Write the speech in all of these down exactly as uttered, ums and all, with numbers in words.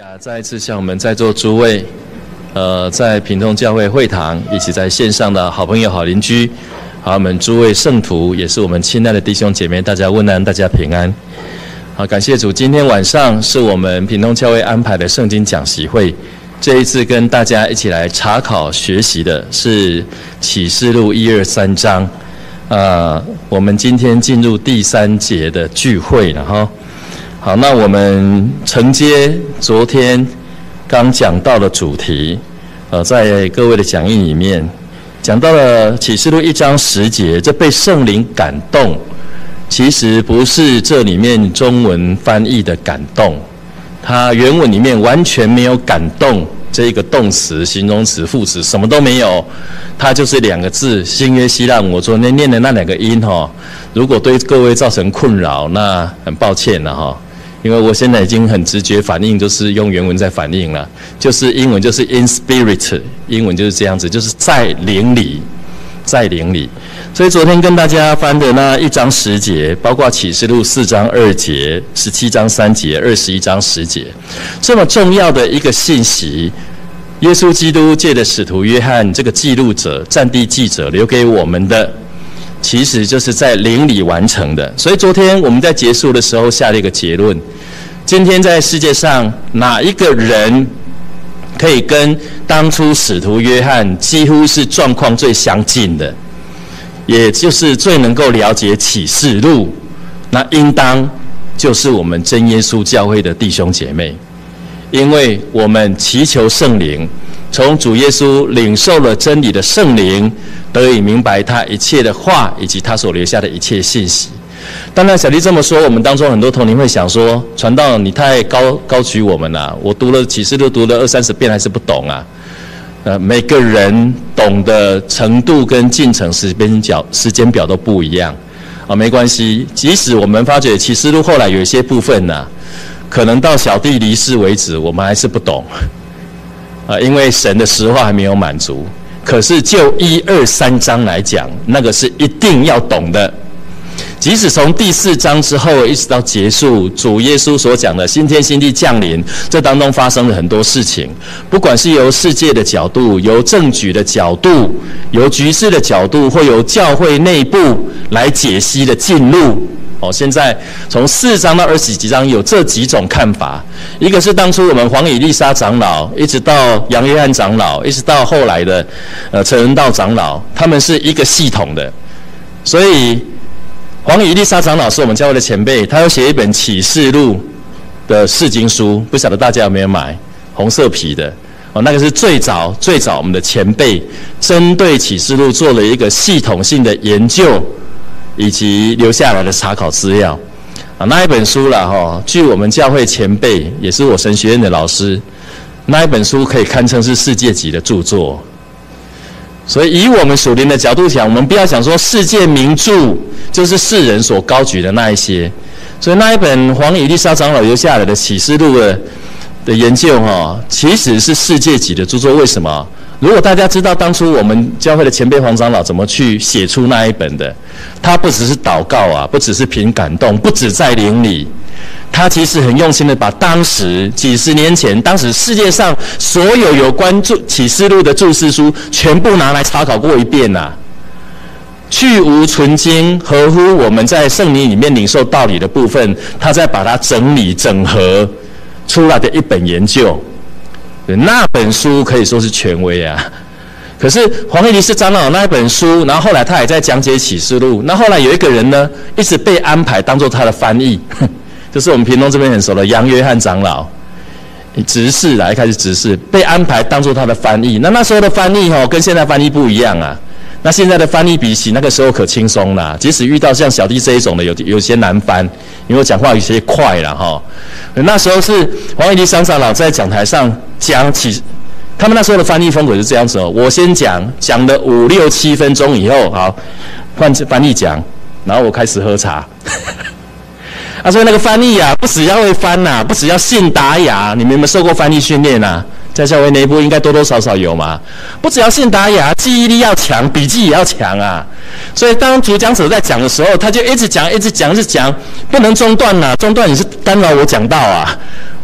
啊，再一次向我们在座诸位，呃，在屏东教会会堂以及在线上的好朋友、好邻居，好，我们诸位圣徒，也是我们亲爱的弟兄姐妹，大家问安，大家平安。好，感谢主，今天晚上是我们屏东教会安排的圣经讲习会。这一次跟大家一起来查考学习的是启示录一二三章。啊，我们今天进入第三节的聚会了哈。好，那我们承接昨天刚讲到的主题，呃，在各位的讲义里面讲到了启示录一章十节，这被圣灵感动，其实不是这里面中文翻译的感动，它原文里面完全没有感动这一个动词、形容词、副词，什么都没有，它就是两个字，新约希腊文。我昨天念的那两个音哈，如果对各位造成困扰，那很抱歉了哈。因为我现在已经很直觉反应，就是用原文在反应了，就是英文就是 in spirit， 英文就是这样子，就是在灵里，在灵里。所以昨天跟大家翻的那一章十节，包括启示录四章二节、十七章三节、二十一章十节，这么重要的一个信息，耶稣基督借着使徒约翰这个记录者、战地记者留给我们的，其实就是在灵里完成的。所以昨天我们在结束的时候下了一个结论：今天在世界上哪一个人可以跟当初使徒约翰几乎是状况最相近的，也就是最能够了解启示录，那应当就是我们真耶稣教会的弟兄姐妹。因为我们祈求圣灵，从主耶稣领受了真理的圣灵，得以明白他一切的话，以及他所留下的一切信息。当然小弟这么说，我们当中很多同龄会想说，传道你太高高举我们了，我读了启示录读了二三十遍还是不懂啊。呃，每个人懂的程度跟进程时间表时间表都不一样啊，没关系。即使我们发觉启示录后来有一些部分呢、啊，可能到小弟离世为止，我们还是不懂啊，因为神的实话还没有满足。可是就一二三章来讲，那个是一定要懂的。即使从第四章之后一直到结束，主耶稣所讲的新天新地降临，这当中发生了很多事情，不管是由世界的角度、由政局的角度、由局势的角度，或由教会内部来解析的进入。哦，现在从四章到二十几章有这几种看法，一个是当初我们黄以利沙长老，一直到杨约翰长老，一直到后来的呃陈仁道长老，他们是一个系统的，所以黄以利沙长老是我们教会的前辈，他有写一本启示录的释经书，不晓得大家有没有买，红色皮的哦，那个是最早最早我们的前辈针对启示录做了一个系统性的研究，以及留下来的查考资料啊，那一本书啦哈，据我们教会前辈也是我神学院的老师，那一本书可以堪称是世界级的著作。所以以我们属灵的角度讲，我们不要想说世界名著就是世人所高举的那一些。所以那一本黄以利沙长老留下来的启示录的的研究哈，其实是世界级的著作。为什么？如果大家知道当初我们教会的前辈黄长老怎么去写出那一本的，他不只是祷告啊，不只是凭感动，不只在灵里，他其实很用心的把当时几十年前，当时世界上所有有关注启示录的注释书，全部拿来查考过一遍啊，去无存精，合乎我们在圣灵里面领受道理的部分，他再把它整理整合出来的一本研究。那本书可以说是权威啊。可是黄以利沙长老那一本书，然后后来他也在讲解启示录，那后来有一个人呢，一直被安排当作他的翻译，就是我们屏东这边很熟的杨约翰长老，执事啦，一开始执事被安排当作他的翻译。那那时候的翻译哦，跟现在翻译不一样啊。那现在的翻译比起那个时候可轻松啦，即使遇到像小弟这一种的，有有些难翻，因为我讲话有些快啦哈。那时候是黄以利沙长老在讲台上讲起，他们那时候的翻译风格是这样子哦，我先讲，讲了五六七分钟以后，好，换翻译讲，然后我开始喝茶。啊，所以那个翻译啊，不只要会翻呐、啊，不只要信达雅，你们有没有受过翻译训练啊？在教会内部应该多多少少有嘛，不只要信达雅，记忆力要强，笔记也要强啊。所以当主讲者在讲的时候，他就一直讲，一直讲，一直讲，不能中断啊，中断你是干扰我讲道啊。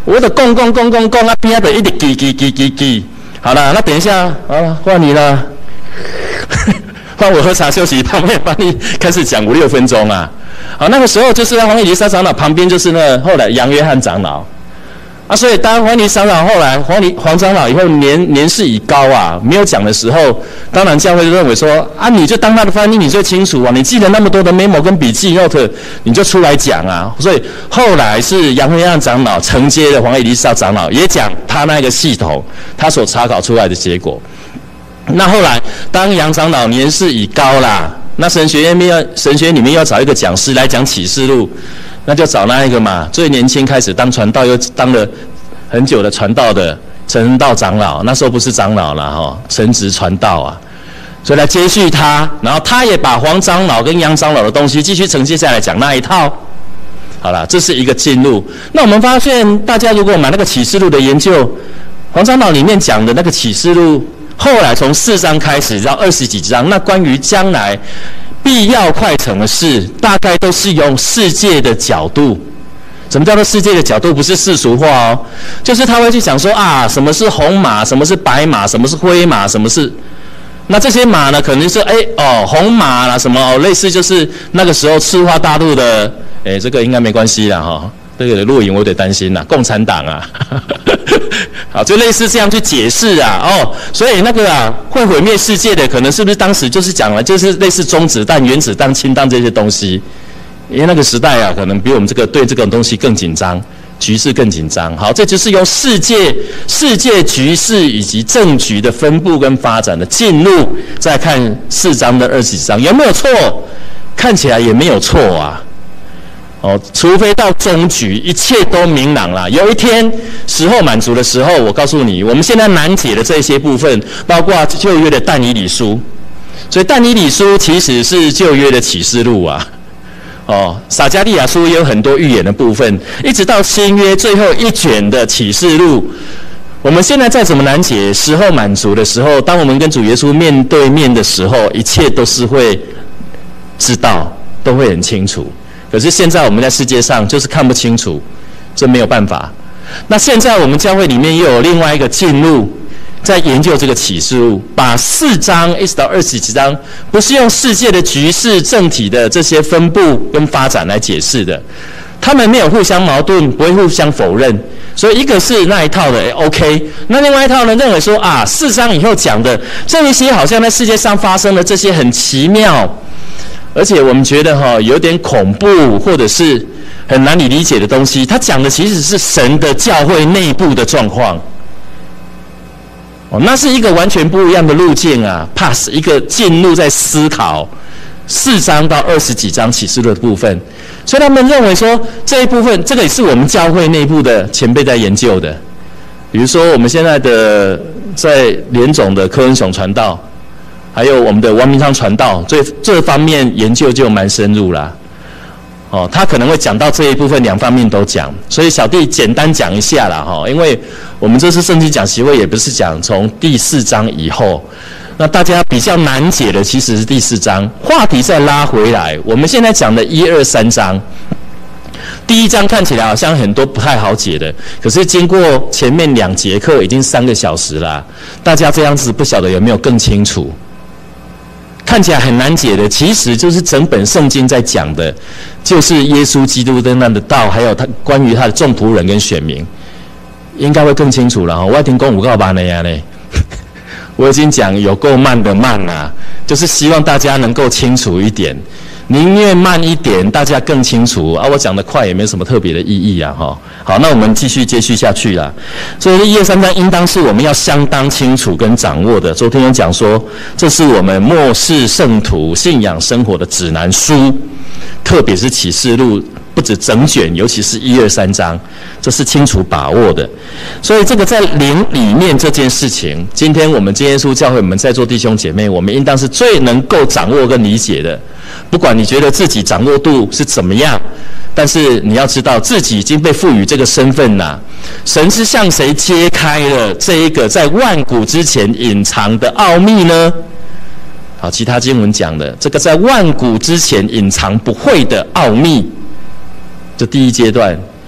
我的讲讲讲讲讲啊，边的一直叽叽叽叽叽。好了，那等一下，好换你了，换我喝茶休息，旁边帮你开始讲五六分钟啊。好，那个时候就是黄以利沙长老旁边就是那后来杨约翰长老。啊，所以当黄以利长老后来黄黄长老以后年年事已高啊，没有讲的时候，当然教会就认为说啊，你就当他的翻译，你最清楚啊，你记得那么多的 memo 跟笔记 note， 你就出来讲啊。所以后来是杨约翰长老承接了黄以利沙长老，也讲他那个系统，他所查考出来的结果。那后来当杨长老年事已高啦，那神学院面要神学院里面要找一个讲师来讲启示录。那就找那一个嘛，最年轻开始当传道，又当了很久的传道的陈道长老，那时候不是长老了哈，神职传道啊，所以来接续他，然后他也把黄长老跟杨长老的东西继续承接下来讲那一套。好了，这是一个进入。那我们发现，大家如果买那个启示录的研究，黄长老里面讲的那个启示录，后来从四章开始到二十几章，那关于将来必要快成的事，大概都是用世界的角度。什么叫做世界的角度？不是世俗化哦，就是他会去讲说啊，什么是红马，什么是白马，什么是灰马，什么是……那这些马呢，可能是哎哦红马啦，什么哦，类似就是那个时候赤化大陆的，哎，这个应该没关系啦哈、哦，这个录影我有点担心啦，共产党啊。好，就类似这样去解释啊，哦，所以那个啊，会毁灭世界的，可能是不是当时就是讲了，就是类似中子弹、原子弹、氢弹这些东西，因为那个时代啊，可能比我们这个对这种东西更紧张，局势更紧张。好，这就是由世界、世界局势以及政局的分布跟发展的进入，再看四章的二十几章有没有错？看起来也没有错啊。哦，除非到终局，一切都明朗了。有一天时候满足的时候，我告诉你，我们现在难解的这些部分，包括旧约的但以理书，所以但以理书其实是旧约的启示录啊。哦，撒迦利亚书也有很多预言的部分，一直到新约最后一卷的启示录。我们现在再怎么难解，时候满足的时候，当我们跟主耶稣面对面的时候，一切都是会知道，都会很清楚。可是现在我们在世界上就是看不清楚，这没有办法。那现在我们教会里面又有另外一个进入，在研究这个启示录，把四章一直到二十几章，不是用世界的局势、政体的这些分布跟发展来解释的，他们没有互相矛盾，不会互相否认。所以一个是那一套的 OK， 那另外一套呢，认为说啊，四章以后讲的这一些好像在世界上发生的这些很奇妙。而且我们觉得哈、哦、有点恐怖，或者是很难以理解的东西，他讲的其实是神的教会内部的状况。哦，那是一个完全不一样的路径啊 ，pass 一个进入在思考四章到二十几章启示录的部分，所以他们认为说这一部分，这个也是我们教会内部的前辈在研究的。比如说我们现在的在联总的柯恩雄传道。还有我们的王明昌传道，这这方面研究就蛮深入啦。哦，他可能会讲到这一部分，两方面都讲。所以小弟简单讲一下啦，哈，因为我们这次圣经讲习会也不是讲从第四章以后，那大家比较难解的其实是第四章。话题再拉回来，我们现在讲的一二三章，第一章看起来好像很多不太好解的，可是经过前面两节课，已经三个小时啦，大家这样子不晓得有没有更清楚？看起来很难解的，其实就是整本圣经在讲的，就是耶稣基督的那的道，还有他关于他的众仆人跟选民，应该会更清楚了。我还听讲五告八那样嘞，我已经讲有够慢的慢啊，就是希望大家能够清楚一点，宁愿慢一点，大家更清楚啊。我讲的快也没什么特别的意义啊，哈。好，那我们继续接续下去啦。所以一二三章应当是我们要相当清楚跟掌握的。昨天有讲说，这是我们末世圣徒信仰生活的指南书，特别是启示录，不止整卷，尤其是一二三章，这是清楚把握的。所以这个在灵里面这件事情，今天我们真耶稣教会我们在座弟兄姐妹，我们应当是最能够掌握跟理解的。不管你觉得自己掌握度是怎么样，但是你要知道自己已经被赋予这个身份啦。神是向谁揭开了这一个在万古之前隐藏的奥秘呢？好，其他经文讲的这个在万古之前隐藏不会的奥秘，这第一阶段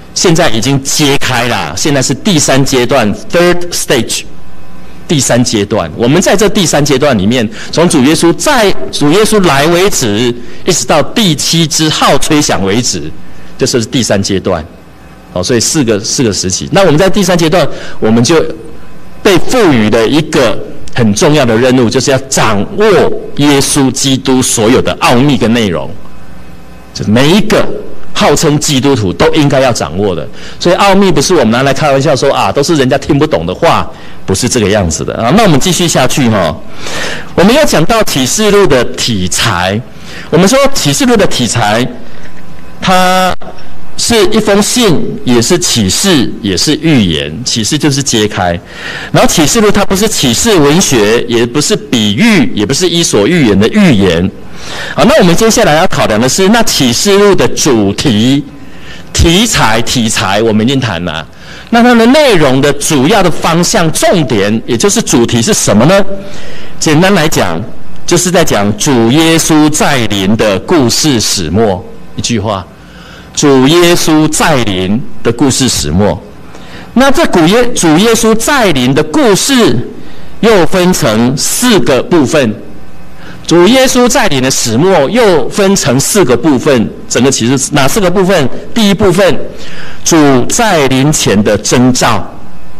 现在已经揭开了，现在是第三阶段 （third stage）。第三阶段，我们在这第三阶段里面，从主耶稣在主耶稣来为止，一直到第七支号吹响为止，这是第三阶段。好，所以四个四个时期。那我们在第三阶段，我们就被赋予的一个很重要的任务，就是要掌握耶稣基督所有的奥秘跟内容，就是每一个号称基督徒都应该要掌握的。所以奥秘不是我们拿来开玩笑说啊，都是人家听不懂的话。不是这个样子的啊！那我们继续下去哈。我们要讲到启示录的题材，我们说启示录的题材，它是一封信，也是启示，也是预言。启示就是揭开，然后启示录它不是启示文学，也不是比喻，也不是伊索寓言的预言。好，那我们接下来要考量的是，那启示录的主题、题材、题材，我们已经谈了。那它的内容的主要的方向、重点，也就是主题是什么呢？简单来讲，就是在讲主耶稣再临的故事始末。一句话，主耶稣再临的故事始末。那这主耶主耶稣再临的故事又分成四个部分。主耶稣再临的始末又分成四个部分，整个其实哪四个部分？第一部分，主再临前的征兆，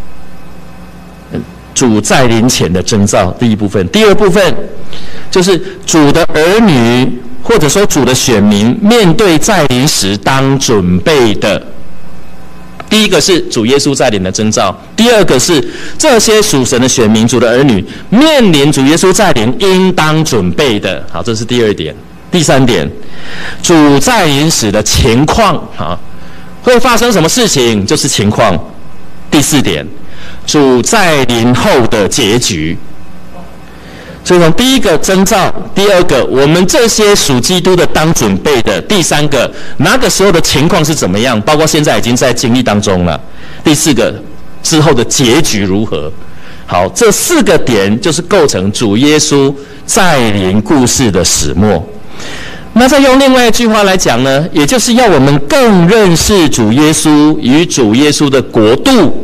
主再临前的征兆，第一部分。第二部分就是主的儿女或者说主的选民面对再临时当准备的。第一个是主耶稣再临的征兆，第二个是这些属神的选民、主的儿女面临主耶稣再临应当准备的。好，这是第二点。第三点，主再临时的情况，啊，会发生什么事情，就是情况。第四点，主再临后的结局。所以从第一个征兆，第二个我们这些属基督的当准备的，第三个那个时候的情况是怎么样，包括现在已经在经历当中了，第四个之后的结局如何。好，这四个点就是构成主耶稣再临故事的始末。那再用另外一句话来讲呢，也就是要我们更认识主耶稣与主耶稣的国度，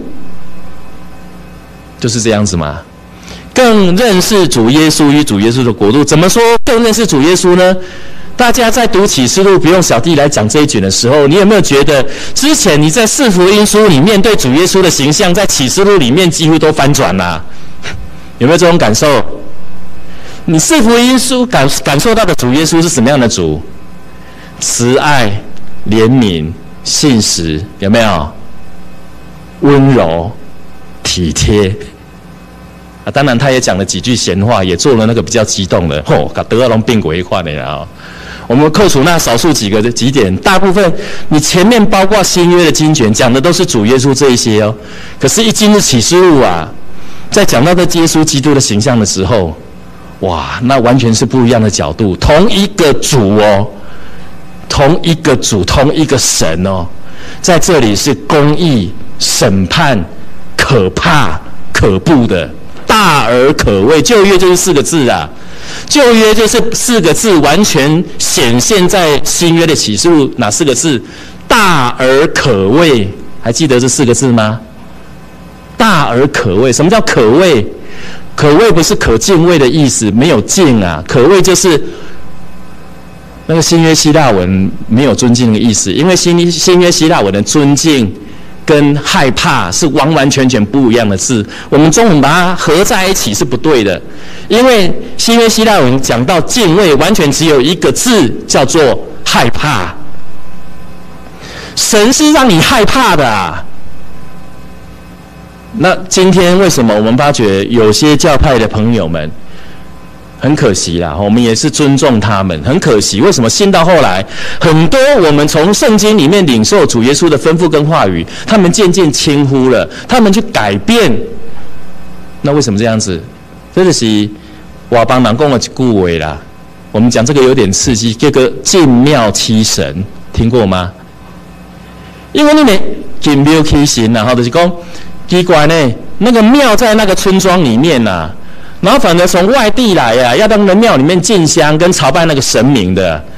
就是这样子嘛。更认识主耶稣与主耶稣的国度。怎么说更认识主耶稣呢？大家在读启示录，不用小弟来讲这一卷的时候，你有没有觉得之前你在四福音书里面对主耶稣的形象，在启示录里面几乎都翻转了？有没有这种感受？你四福音书感感受到的主耶稣是什么样的主？慈爱、怜悯、信实，有没有？温柔、体贴。啊，当然他也讲了几句闲话，也做了那个比较激动的，吼，把德尔龙变鬼一块的啊。我们扣除那少数几个的几点，大部分你前面包括新约的经卷讲的都是主耶稣这一些哦。可是，一进入启示录啊，在讲到这耶稣基督的形象的时候，哇，那完全是不一样的角度。同一个主哦，同一个主，同一个神哦，在这里是公义、审判、可怕、可怖的。大而可畏，旧约就是四个字啊，旧约就是四个字，完全显现在新约的启示录哪四个字？大而可畏，还记得这四个字吗？大而可畏，什么叫可畏？可畏不是可敬畏的意思，没有敬啊，可畏就是那个新约希腊文没有尊敬的意思，因为新新约希腊文的尊敬跟害怕是完完全全不一样的字，我们中文把它合在一起是不对的。因为新约希腊文讲到敬畏，完全只有一个字，叫做害怕。神是让你害怕的啊。那今天为什么我们发觉有些教派的朋友们，很可惜啦，我们也是尊重他们。很可惜，为什么信到后来，很多我们从圣经里面领受主耶稣的吩咐跟话语，他们渐渐轻忽了，他们去改变。那为什么这样子？这就是我帮忙讲的一句话啦。我们讲这个有点刺激，叫做进庙七神，听过吗？因为你们进庙七神，然后就是讲奇怪呢，那个庙在那个村庄里面呐、啊。然后反而从外地来呀、啊，要到那个庙里面进香跟朝拜那个神明的，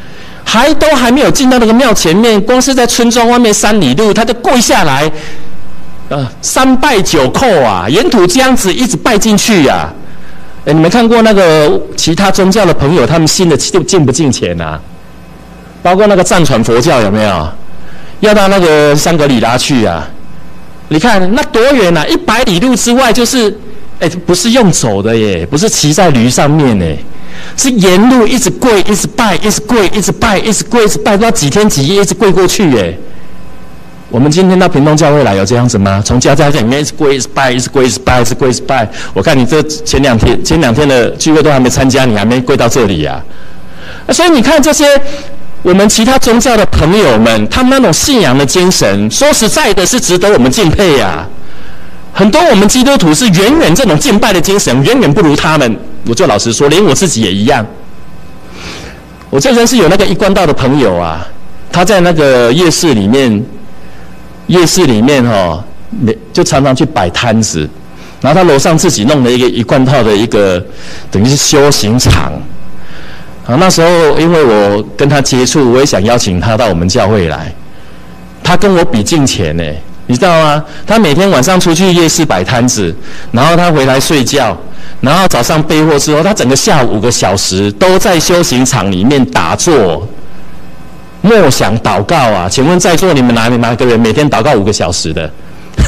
还都还没有进到那个庙前面，光是在村庄外面三里路，他就跪下来，呃，三拜九叩啊，沿途这样子一直拜进去呀、啊。哎，你们看过那个其他宗教的朋友，他们信的就进不进钱啊？包括那个藏传佛教有没有？要到那个香格里拉去啊？你看那多远啊！一百里路之外就是，哎，不是用走的耶，不是骑在驴上面耶，是沿路一直跪，一直拜，一直跪，一直拜，一直跪，一直拜，不知道几天几夜一直跪过去耶。我们今天到屏东教会来有这样子吗？从家家里面一直跪，一直拜，一直跪，一直拜，一直跪，一直拜。我看你这前两天前两天的聚会都还没参加，你还没跪到这里呀、啊？所以你看这些我们其他宗教的朋友们，他们那种信仰的精神，说实在的是值得我们敬佩呀、啊。很多我们基督徒是远远这种敬拜的精神，远远不如他们。我就老实说，连我自己也一样。我这人是有那个一贯道的朋友啊，他在那个夜市里面。夜市里面哦，就常常去摆摊子，然后他楼上自己弄了一个一贯道的一个等于是修行场。啊，那时候因为我跟他接触，我也想邀请他到我们教会来。他跟我比敬钱呢，你知道吗？他每天晚上出去夜市摆摊子，然后他回来睡觉，然后早上备货之后，他整个下午五个小时都在修行场里面打坐。默想祷告啊，请问在座你们哪里哪个人每天祷告五个小时的？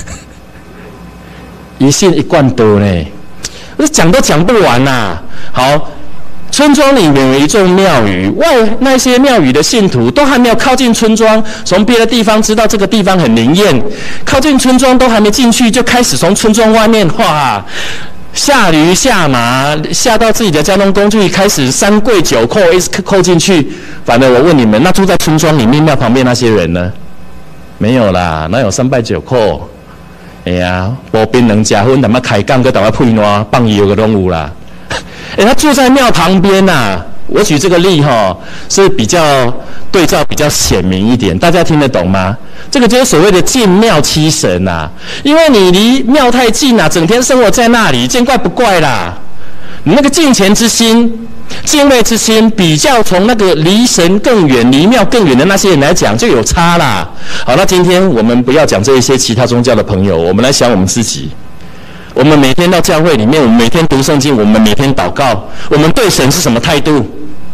一信一贯多呢，讲都讲不完呐、啊。好，村庄里面有一座庙宇，外那些庙宇的信徒都还没有靠近村庄，从别的地方知道这个地方很灵验，靠近村庄都还没进去，就开始从村庄外面哇。下驴下马，下到自己的交通工具，开始三跪九叩，一直叩进去。反正我问你们，那住在村庄里面庙旁边那些人呢？没有啦，哪有三拜九叩？哎呀，无槟榔吃薰，他妈开杠个，他妈配烂放油个拢有啦。哎，他住在庙旁边呐、啊。我举这个例哈，是比较对照比较显明一点，大家听得懂吗？这个就是所谓的近庙欺神呐、啊，因为你离庙太近啊，整天生活在那里，见怪不怪啦。你那个敬虔之心、敬畏之心，比较从那个离神更远、离庙更远的那些人来讲，就有差啦。好，那今天我们不要讲这一些其他宗教的朋友，我们来想我们自己。我们每天到教会里面，我们每天读圣经，我们每天祷告，我们对神是什么态度？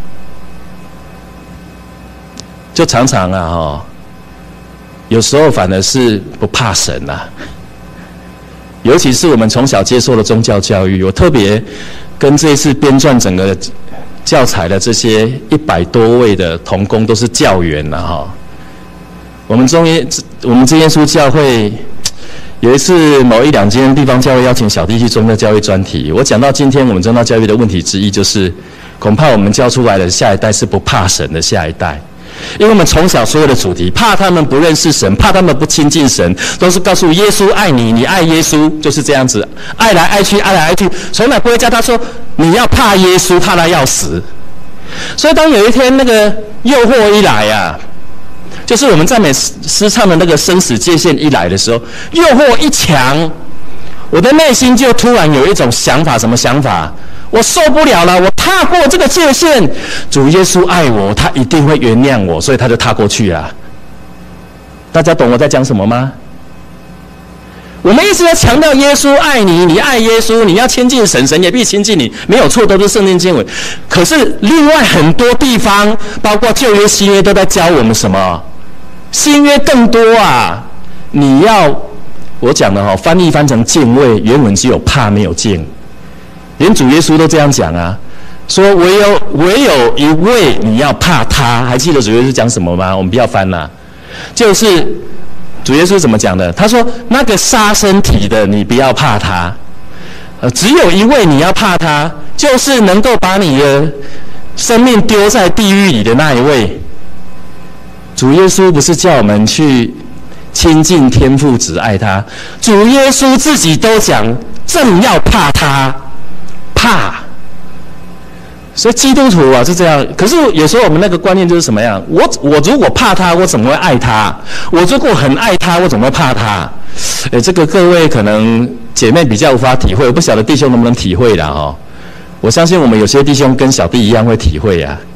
就常常啊，哈，有时候反而是不怕神啊。尤其是我们从小接受的宗教教育，我特别跟这一次编撰整个教材的这些一百多位的同工都是教员了哈。我们中耶，我们真耶稣教会有一次某一两间地方教会邀请小弟去宗教教育专题，我讲到今天我们宗教教育的问题之一，就是恐怕我们教出来的下一代是不怕神的下一代。因为我们从小所有的主题，怕他们不认识神，怕他们不亲近神，都是告诉耶稣爱你，你爱耶稣，就是这样子，爱来爱去，爱来爱去，从来不会叫他说你要怕耶稣，怕他要死。所以当有一天那个诱惑一来啊，就是我们赞美诗唱的那个生死界限一来的时候，诱惑一强，我的内心就突然有一种想法，什么想法？我受不了了，我踏过这个界限，主耶稣爱我，他一定会原谅我，所以他就踏过去了。大家懂我在讲什么吗？我们一直在强调耶稣爱你，你爱耶稣，你要亲近神，神也必亲近你，没有错，都是圣经经文。可是另外很多地方，包括旧约、新约，都在教我们什么？新约更多啊！你要我讲的哈，翻译翻成敬畏，原文只有怕，没有敬。连主耶稣都这样讲啊，说唯有唯有一位你要怕他。还记得主耶稣讲什么吗？我们不要翻啦，就是主耶稣怎么讲的？他说那个杀身体的你不要怕他，呃，只有一位你要怕他，就是能够把你的生命丢在地狱里的那一位。主耶稣不是叫我们去亲近天父只爱他，主耶稣自己都讲正要怕他。怕，所以基督徒啊是这样。可是有时候我们那个观念就是什么样？我我如果怕他，我怎么会爱他？我如果很爱他，我怎么会怕他？诶，这个各位可能姐妹比较无法体会，我不晓得弟兄能不能体会啦哦。我相信我们有些弟兄跟小弟一样会体会啊。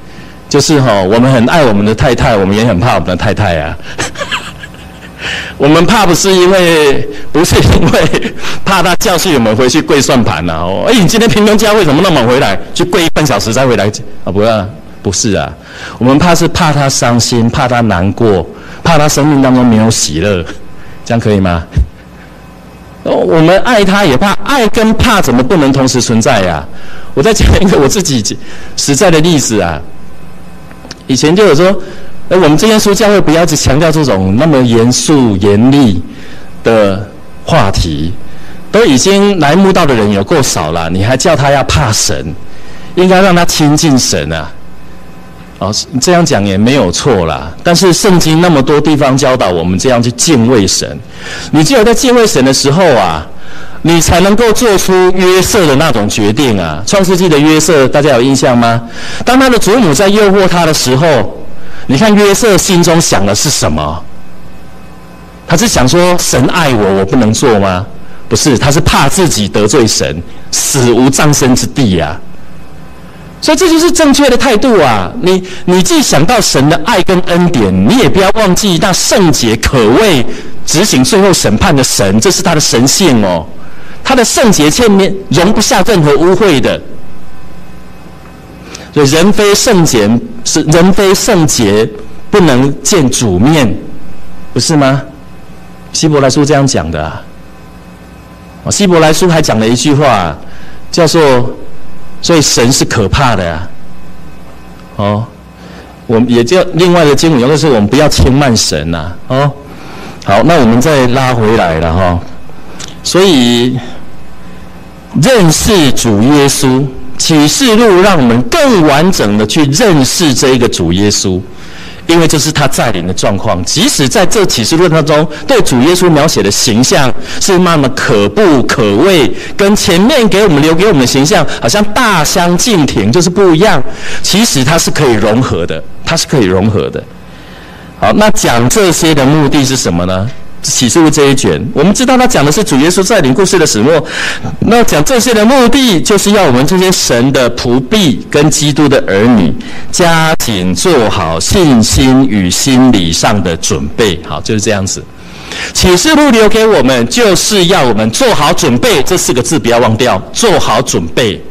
就是哈、哦，我们很爱我们的太太，我们也很怕我们的太太啊。我们怕不是因为，不是因为怕他教训我们回去跪算盘呐、啊。哦，哎，你今天屏东教会怎么那么晚回来？去跪半小时再回来啊？不啊，不是啊，我们怕是怕他伤心，怕他难过，怕他生命当中没有喜乐，这样可以吗？哦，我们爱他也怕，爱跟怕怎么不能同时存在呀、啊？我再讲一个我自己实在的例子啊，以前就有说。而我们这间书教会不要只强调这种那么严肃严厉的话题，都已经来慕道的人有够少了，你还叫他要怕神，应该让他亲近神啊！哦，这样讲也没有错啦。但是圣经那么多地方教导我们这样去敬畏神，你只有在敬畏神的时候啊，你才能够做出约瑟的那种决定啊。创世纪的约瑟，大家有印象吗？当他的祖母在诱惑他的时候。你看约瑟心中想的是什么？他是想说神爱我，我不能做吗？不是，他是怕自己得罪神，死无葬身之地呀、啊。所以这就是正确的态度啊！你你既想到神的爱跟恩典，你也不要忘记那圣洁可畏执行最后审判的神，这是他的神性哦。他的圣洁前面容不下任何污秽的。所以人非圣洁是人非圣洁，不能见主面，不是吗？希伯来书这样讲的啊。希伯来书还讲了一句话，叫做“所以神是可怕的啊”。哦，我们也叫另外的经文，就是我们不要轻慢神呐、啊。哦，好，那我们再拉回来了哈、哦。所以认识主耶稣。启示录让我们更完整的去认识这一个主耶稣，因为这是他在临的状况。即使在这启示录当中，对主耶稣描写的形象是那么可怖可畏，跟前面给我们留给我们的形象好像大相径庭，就是不一样。其实它是可以融合的，它是可以融合的。好，那讲这些的目的是什么呢？启示录这一卷，我们知道他讲的是主耶稣在临故事的始末。那讲这些的目的，就是要我们这些神的仆婢跟基督的儿女，加紧做好信心与心理上的准备。好，就是这样子。启示录留给我们，就是要我们做好准备。这四个字不要忘掉，做好准备。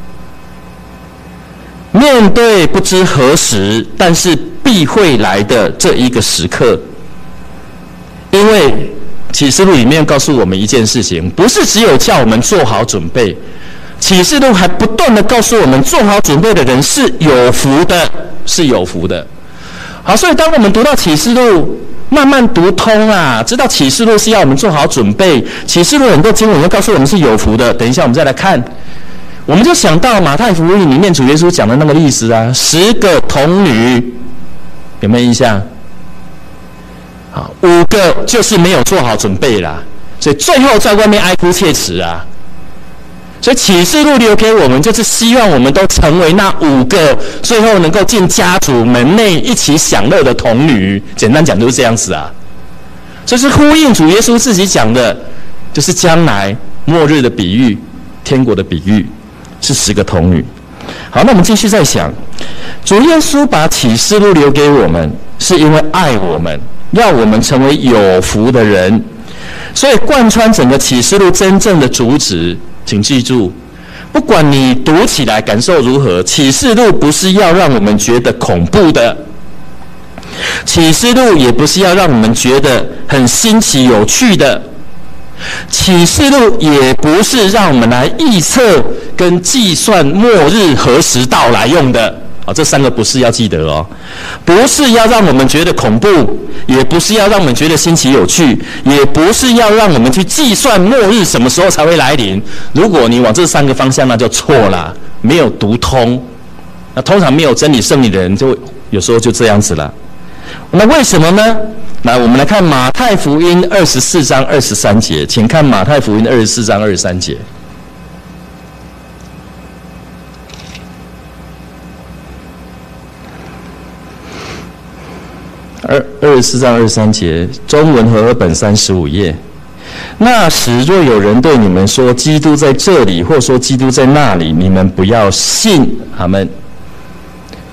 面对不知何时，但是必会来的这一个时刻。因为启示录里面告诉我们一件事情，不是只有叫我们做好准备，启示录还不断的告诉我们，做好准备的人是有福的，是有福的。好，所以当我们读到启示录，慢慢读通啊，知道启示录是要我们做好准备。启示录很多经文都告诉我们是有福的。等一下我们再来看，我们就想到马太福音里面主耶稣讲的那个例子啊，十个童女，有没有印象？好，五个就是没有做好准备啦，所以最后在外面哀哭切齿啊。所以启示录留给我们，就是希望我们都成为那五个最后能够进家族门内一起享乐的童女。简单讲就是这样子啊。这是呼应主耶稣自己讲的，就是将来末日的比喻，天国的比喻，是十个童女。好，那我们继续再想，主耶稣把启示录留给我们，是因为爱我们，要我们成为有福的人。所以贯穿整个启示录真正的主旨，请记住，不管你读起来感受如何，启示录不是要让我们觉得恐怖的，启示录也不是要让我们觉得很新奇有趣的，启示录也不是让我们来预测跟计算末日何时到来用的。好，这三个不是要记得哦，不是要让我们觉得恐怖，也不是要让我们觉得新奇有趣，也不是要让我们去计算末日什么时候才会来临。如果你往这三个方向，那就错了，没有读通。那通常没有真理圣灵的人，就有时候就这样子了。那为什么呢？来，我们来看马太福音二十四章二十三节，请看马太福音二十四章二十三节。二二十四章二十三节，中文和合本三十五页。那时若有人对你们说基督在这里，或说基督在那里，你们不要信。阿们。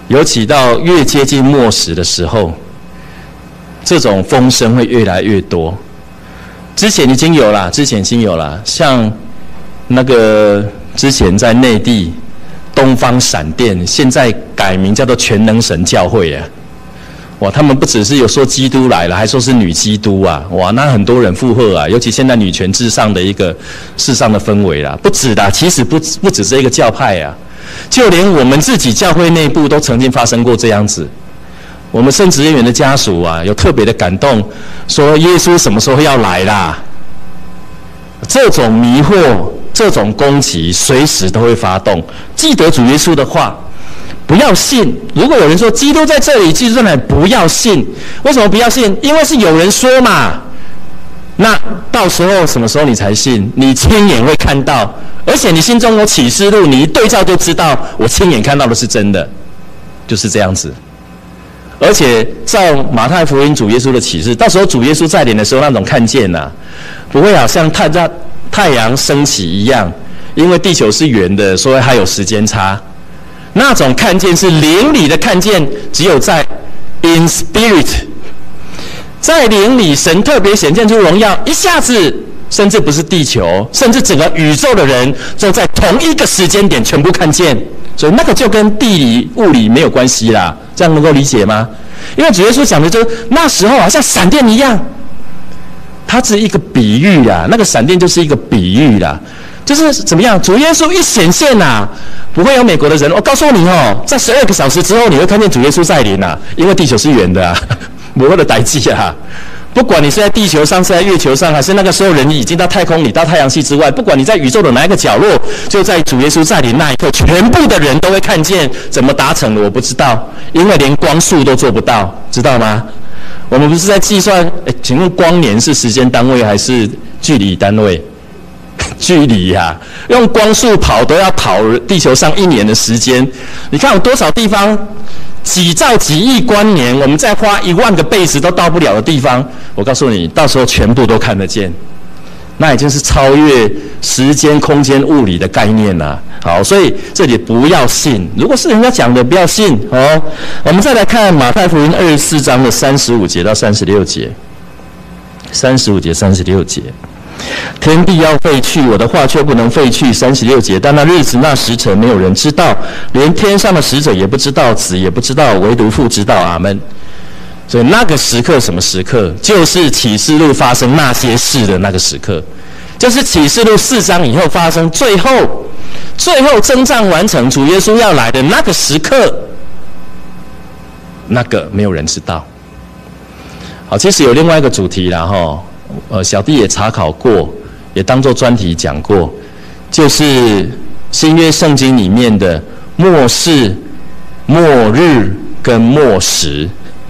尤其到越接近末时的时候，这种风声会越来越多。之前已经有啦，之前已经有啦，像那个之前在内地东方闪电，现在改名叫做全能神教会啊。哇，他们不只是有说基督来了，还说是女基督啊！哇，那很多人附和啊，尤其现在女权至上的一个世上的氛围啦，不止的，其实不不只是一个教派啊，就连我们自己教会内部都曾经发生过这样子。我们圣职人员的家属啊，有特别的感动，说耶稣什么时候要来啦？这种迷惑、这种攻击，随时都会发动。记得主耶稣的话。不要信。如果有人说基督在这里，基督在那里，不要信。为什么不要信？因为是有人说嘛。那到时候什么时候你才信？你亲眼会看到，而且你心中有启示录，你一对照就知道，我亲眼看到的是真的，就是这样子。而且照马太福音主耶稣的启示，到时候主耶稣在临的时候，那种看见呐、啊，不会好像太阳太阳升起一样，因为地球是圆的，所以还有时间差。那种看见是灵里的看见，只有在 in spirit， 在灵里神特别显现出荣耀，一下子甚至不是地球，甚至整个宇宙的人都在同一个时间点全部看见，所以那个就跟地理物理没有关系啦，这样能够理解吗？因为主耶稣讲的就是那时候好像闪电一样，它是一个比喻啦，那个闪电就是一个比喻啦。就是怎么样？主耶稣一显现呐、啊，不会有美国的人。我告诉你哦，在十二个小时之后，你会看见主耶稣在临呐、啊，因为地球是圆的啊，不会的代际啊。不管你是在地球上，是在月球上，还是那个时候人已经到太空里、到太阳系之外，不管你在宇宙的哪一个角落，就在主耶稣在临那一刻，全部的人都会看见。怎么达成的我不知道，因为连光速都做不到，知道吗？我们不是在计算？哎，请问光年是时间单位还是距离单位？距离呀、啊，用光速跑都要跑地球上一年的时间。你看有多少地方，几兆几亿光年，我们再花一万个辈子都到不了的地方，我告诉你，到时候全部都看得见。那已经是超越时间、空间、物理的概念了。好，所以这里不要信，如果是人家讲的，不要信哦。我们再来看马太福音二十四章的三十五节到三十六节，三十五节、三十六节。天地要废去，我的话却不能废去。三十六节，但那日子那时辰没有人知道，连天上的使者也不知道，子也不知道，唯独父知道。阿们。所以那个时刻什么时刻？就是启示录发生那些事的那个时刻，就是启示录四章以后发生，最后最后征战完成，主耶稣要来的那个时刻，那个没有人知道。好，其实有另外一个主题啦齁。呃，小弟也查考过，也当作专题讲过，就是新约圣经里面的末世、末日跟末时。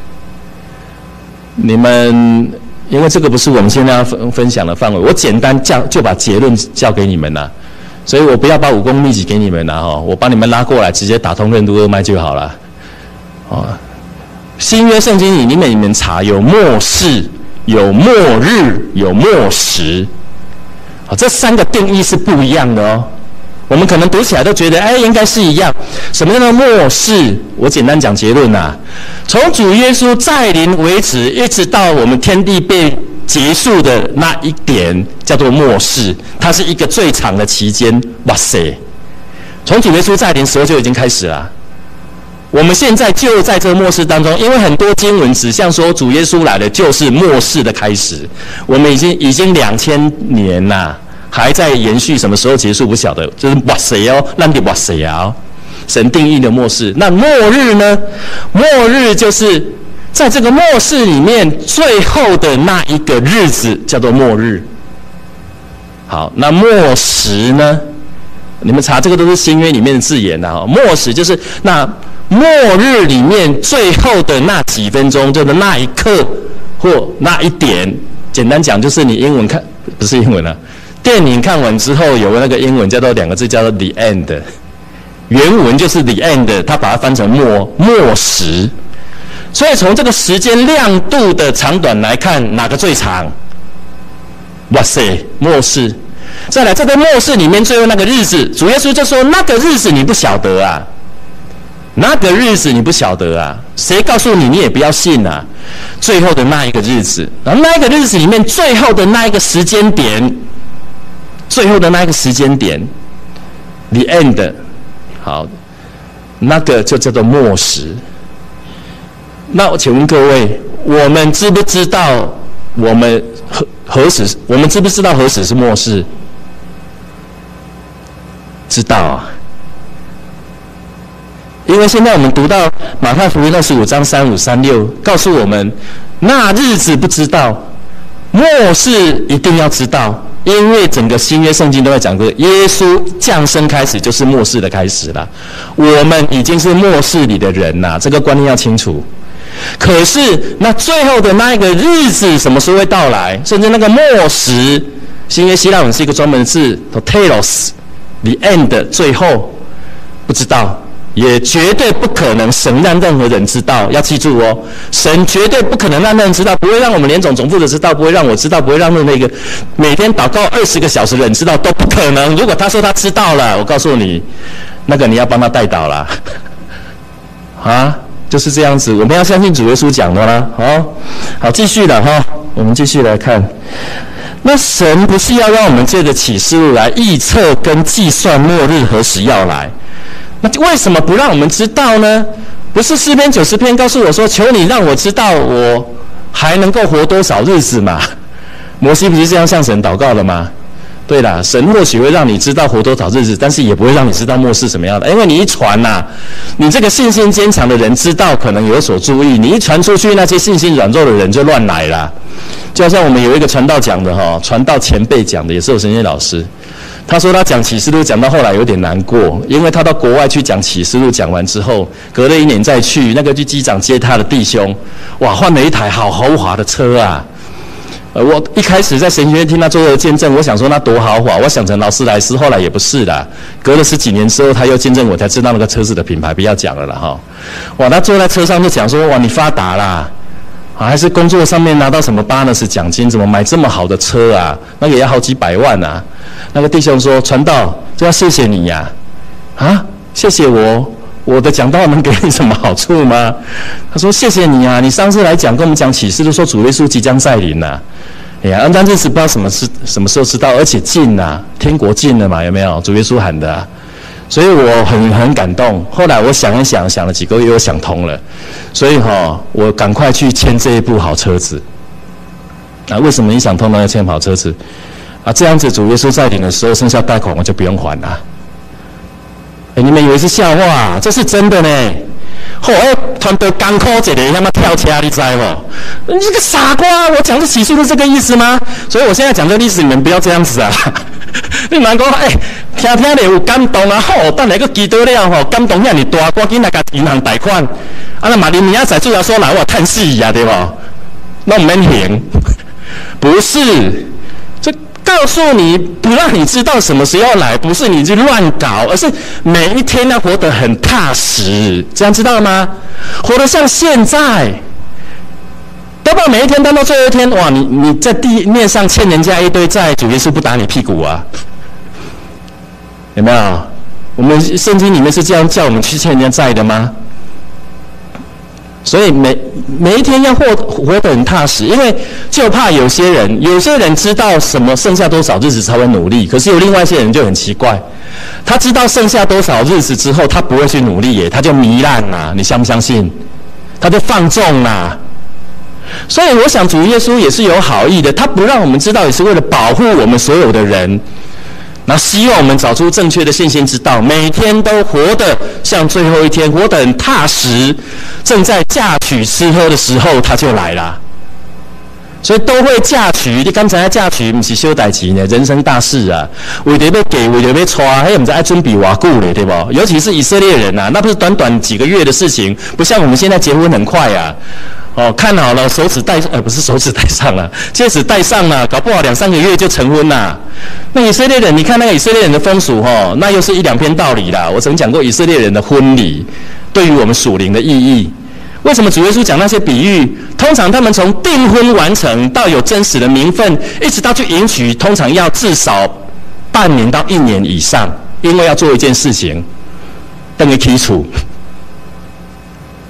你们因为这个不是我们现在要分分享的范围，我简单教就把结论教给你们啦，所以我不要把武功秘籍给你们啦哈，我把你们拉过来，直接打通任督二脉就好了。哦，新约圣经里面你们查有末世。有末日，有末时，好，这三个定义是不一样的哦。我们可能读起来都觉得，哎，应该是一样。什么叫做末世？我简单讲结论呐、啊，从主耶稣再临为止，一直到我们天地被结束的那一点，叫做末世。它是一个最长的期间。哇塞，从主耶稣再临时候就已经开始了。我们现在就在这个末世当中，因为很多经文指向说主耶稣来的就是末世的开始。我们已经已经两千年啦，还在延续，什么时候结束不晓得。就是哇塞哦，那你哇塞啊！神定义的末世，那末日呢？末日就是在这个末世里面最后的那一个日子，叫做末日。好，那末时呢？你们查这个都是新约里面的字眼啊。末时就是那。末日里面最后的那几分钟，就是那一刻或那一点，简单讲就是你英文看不是英文啊，电影看完之后有那个英文叫做两个字叫做 the end， 原文就是 the end， 他把它翻成末末时。所以从这个时间亮度的长短来看，哪个最长？哇塞，末世。再来，这个末世里面最后那个日子，主耶稣就说那个日子你不晓得啊。 那个日子你不晓得啊，谁告诉你你也不要信啊。最后的那一个日子，然后那一个日子里面最后的那一个时间点，最后的那一个时间点 ，the end， 好，那个就叫做末时。那我请问各位，我们知不知道我们何何时？我们知不知道何时是末世？知道啊。因为现在我们读到马太福音二十五章三五三六，告诉我们，那日子不知道，末世一定要知道，因为整个新约圣经都在讲这个，耶稣降生开始就是末世的开始了。我们已经是末世里的人啦，这个观念要清楚。可是那最后的那一个日子什么时候会到来？甚至那个末时，新约希腊文是一个专门的字 ，telos，the end， 最后不知道。也绝对不可能神让任何人知道，要记住哦，神绝对不可能让任何人知道，不会让我们连总总负责知道，不会让我知道，不会让任何一个每天祷告二十个小时的人知道，都不可能。如果他说他知道了，我告诉你，那个你要帮他代祷啦，啊，就是这样子，我们要相信主耶稣讲的啦，好，好，继续了哈，我们继续来看。那神不是要让我们借着启示录来预测跟计算末日何时要来？那为什么不让我们知道呢？不是诗篇九十篇告诉我说，求你让我知道我还能够活多少日子嘛？摩西不是这样向神祷告的吗？对啦，神或许会让你知道活多少日子，但是也不会让你知道末世什么样的，因为你一传呐、啊，你这个信心坚强的人知道可能有所注意，你一传出去，那些信心软弱的人就乱来啦。就好像我们有一个传道讲的哈，传道前辈讲的，也是我神仙老师。他说他讲启示录讲到后来有点难过，因为他到国外去讲启示录，讲完之后隔了一年再去，那个去机长接他的弟兄，哇，换了一台好豪华的车啊！呃，我一开始在神学院听他做的见证，我想说那多豪华，我想成劳斯莱斯，后来也不是啦。隔了十几年之后，他又见证我才知道那个车子的品牌，不要讲了啦哈。哇，他坐在车上就讲说，哇，你发达啦！啊，还是工作上面拿到什么 bonus 奖金，怎么买这么好的车啊？那个也要好几百万啊！那个弟兄说：“传道，就要谢谢你呀、啊！啊，谢谢我，我的讲道能给你什么好处吗？”他说：“谢谢你啊，你上次来讲跟我们讲启示，都说主耶稣即将再临呐、啊。哎呀，但这次不知道什么是什么时候知道，而且近呐、啊，天国近了嘛，有没有？主耶稣喊的、啊。”所以我很很感动。后来我想一想，想了几个月，我想通了。所以哈、哦，我赶快去签这一部好车子。啊，为什么你想通了要签好车子？啊，这样子主耶稣再临的时候，剩下贷款我就不用还了。哎，你们以为是笑话、啊？这是真的呢。后来团队刚扣一个，他妈跳车，你知不？你这个傻瓜！我讲的启示是这个意思吗？所以我现在讲这个历史，你们不要这样子啊！你蛮讲，哎、欸，听听咧有感动啊！好，等下个祈祷了吼，感动遐尼大，赶紧来甲银行贷款。啊，那马林明仔载主要说来我叹息呀，对不？那我们行，不是，这告诉你不让你知道什么时候来，不是你去乱搞，而是每一天要活得很踏实，这样知道吗？活得像现在。要不然每一天当到最后一天，哇！你你在地面上欠人家一堆债，主耶稣不打你屁股啊？有没有？我们圣经里面是这样叫我们去欠人家债的吗？所以每每一天要活活得很踏实，因为就怕有些人，有些人知道什么剩下多少日子才会努力，可是有另外一些人就很奇怪，他知道剩下多少日子之后，他不会去努力耶，他就糜烂啦，你相不相信？他就放纵啦。所以我想主耶稣也是有好意的，他不让我们知道也是为了保护我们所有的人，然后希望我们找出正确的信心之道，每天都活得像最后一天，活得很踏实，正在嫁娶吃喝的时候他就来了。所以都会嫁娶，你刚才嫁娶不是小代志呢，人生大事啊，为了要给，为了要娶，还不知道要准备多久嘞，对不？尤其是以色列人啊，那不是短短几个月的事情，不像我们现在结婚很快啊。哦，看好了，手指戴呃不是手指戴上了，戒指戴上了，搞不好两三个月就成婚啦。那以色列人，你看那个以色列人的风俗哦，那又是一两篇道理啦。我曾讲过以色列人的婚礼对于我们属灵的意义。为什么主耶稣讲那些比喻？通常他们从订婚完成到有真实的名分，一直到去迎娶，通常要至少半年到一年以上，因为要做一件事情，等于起厝。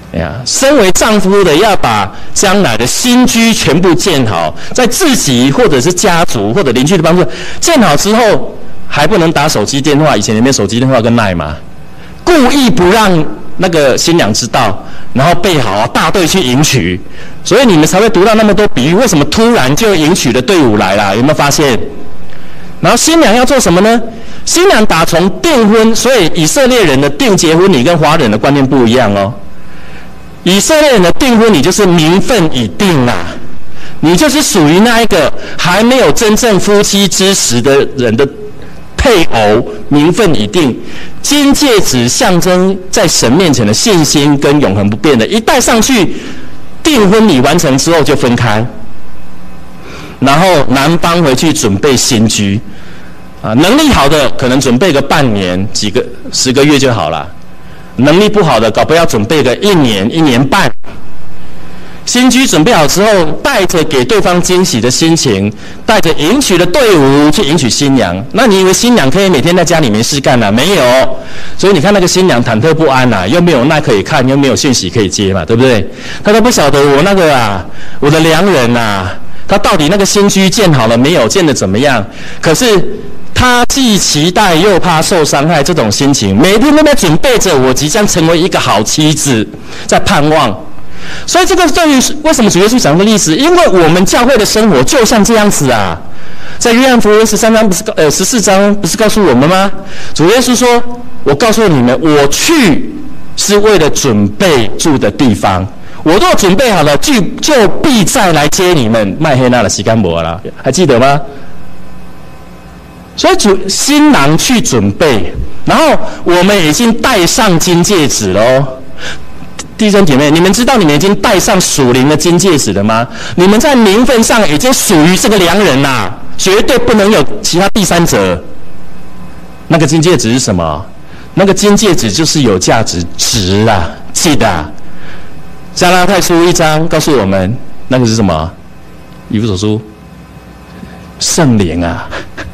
哎呀，身为丈夫的要把将来的新居全部建好，在自己或者是家族或者邻居的帮助建好之后，还不能打手机电话。以前有没有手机电话跟赖嘛？故意不让那个新娘知道，然后备好啊大队去迎娶，所以你们才会读到那么多比喻。为什么突然就迎娶的队伍来了？有没有发现？然后新娘要做什么呢？新娘打从订婚，所以以色列人的订结婚礼跟华人的观念不一样哦。以色列人的订婚礼就是名分已定啦、啊，你就是属于那一个还没有真正夫妻之实的人的配偶，名分已定。金戒指象征在神面前的信心跟永恒不变的，一戴上去，订婚礼完成之后就分开，然后男方回去准备新居，啊，能力好的可能准备个半年、几个十个月就好了，能力不好的搞不好要准备个一年、一年半。新居准备好之后，带着给对方惊喜的心情，带着迎娶的队伍去迎娶新娘。那你以为新娘可以每天在家里没事干啊？没有，所以你看那个新娘忐忑不安啊，又没有那可以看，又没有讯息可以接嘛，对不对？她都不晓得我那个啊，我的良人啊，他到底那个新居建好了没有，建得怎么样？可是他既期待又怕受伤害，这种心情每天都在准备着我即将成为一个好妻子，在盼望。所以这个对于为什么主耶稣讲的例子，因为我们教会的生活就像这样子啊。在约翰福音十三章不是呃十四章不是告诉我们吗？主耶稣说：“我告诉你们，我去是为了准备住的地方。我若准备好了，就就必再来接你们。”麦黑那的西干伯啦，还记得吗？所以主新郎去准备，然后我们已经戴上金戒指喽。弟兄姐妹，你们知道你们已经戴上属灵的金戒指了吗？你们在名分上已经属于这个良人啦，绝对不能有其他第三者。那个金戒指是什么？那个金戒指就是有价值，值啊，记得啊。加拉太书一章告诉我们，那个是什么？以弗所书，圣灵啊，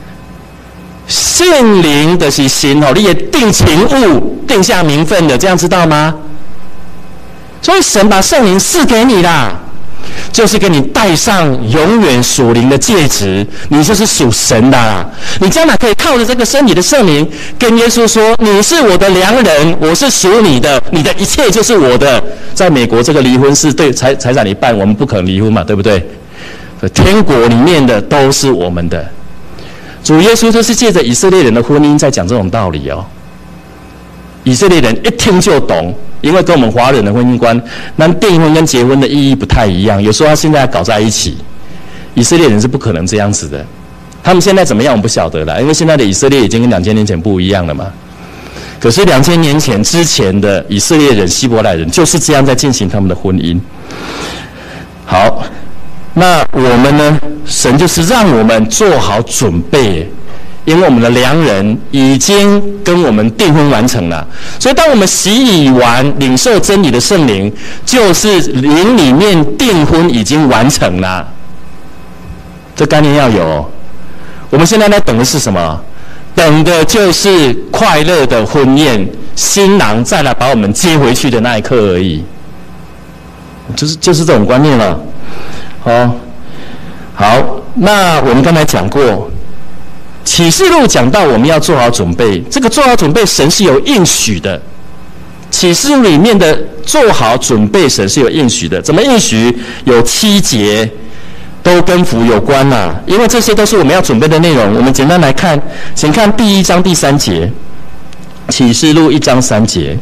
圣灵的是心哦，你也定情物，定下名分的，这样知道吗？所以神把圣灵赐给你啦，就是给你戴上永远属灵的戒指，你就是属神的啦。你将来可以靠着这个身体的圣灵，跟耶稣说：“你是我的良人，我是属你的，你的一切就是我的。”在美国，这个离婚是对财财产一半，我们不可能离婚嘛，对不对？天国里面的都是我们的。主耶稣就是借着以色列人的婚姻在讲这种道理哦。以色列人一听就懂。因为跟我们华人的婚姻观，那订婚跟结婚的意义不太一样，有时候他现在搞在一起，以色列人是不可能这样子的。他们现在怎么样我们不晓得啦，因为现在的以色列已经跟两千年前不一样了嘛。可是两千年前之前的以色列人、希伯来人就是这样在进行他们的婚姻。好，那我们呢？神就是让我们做好准备。因为我们的良人已经跟我们订婚完成了，所以当我们洗礼完领受真理的圣灵，就是灵里面订婚已经完成了。这概念要有。我们现在在等的是什么？等的就是快乐的婚宴，新郎再来把我们接回去的那一刻而已。就是就是这种观念了。好，好，那我们刚才讲过。启示录讲到我们要做好准备，这个做好准备神是有应许的。启示录里面的做好准备神是有应许的，怎么应许？有七节都跟福有关啦、啊，因为这些都是我们要准备的内容。我们简单来看，请看第一章第三节，启示录一章三节。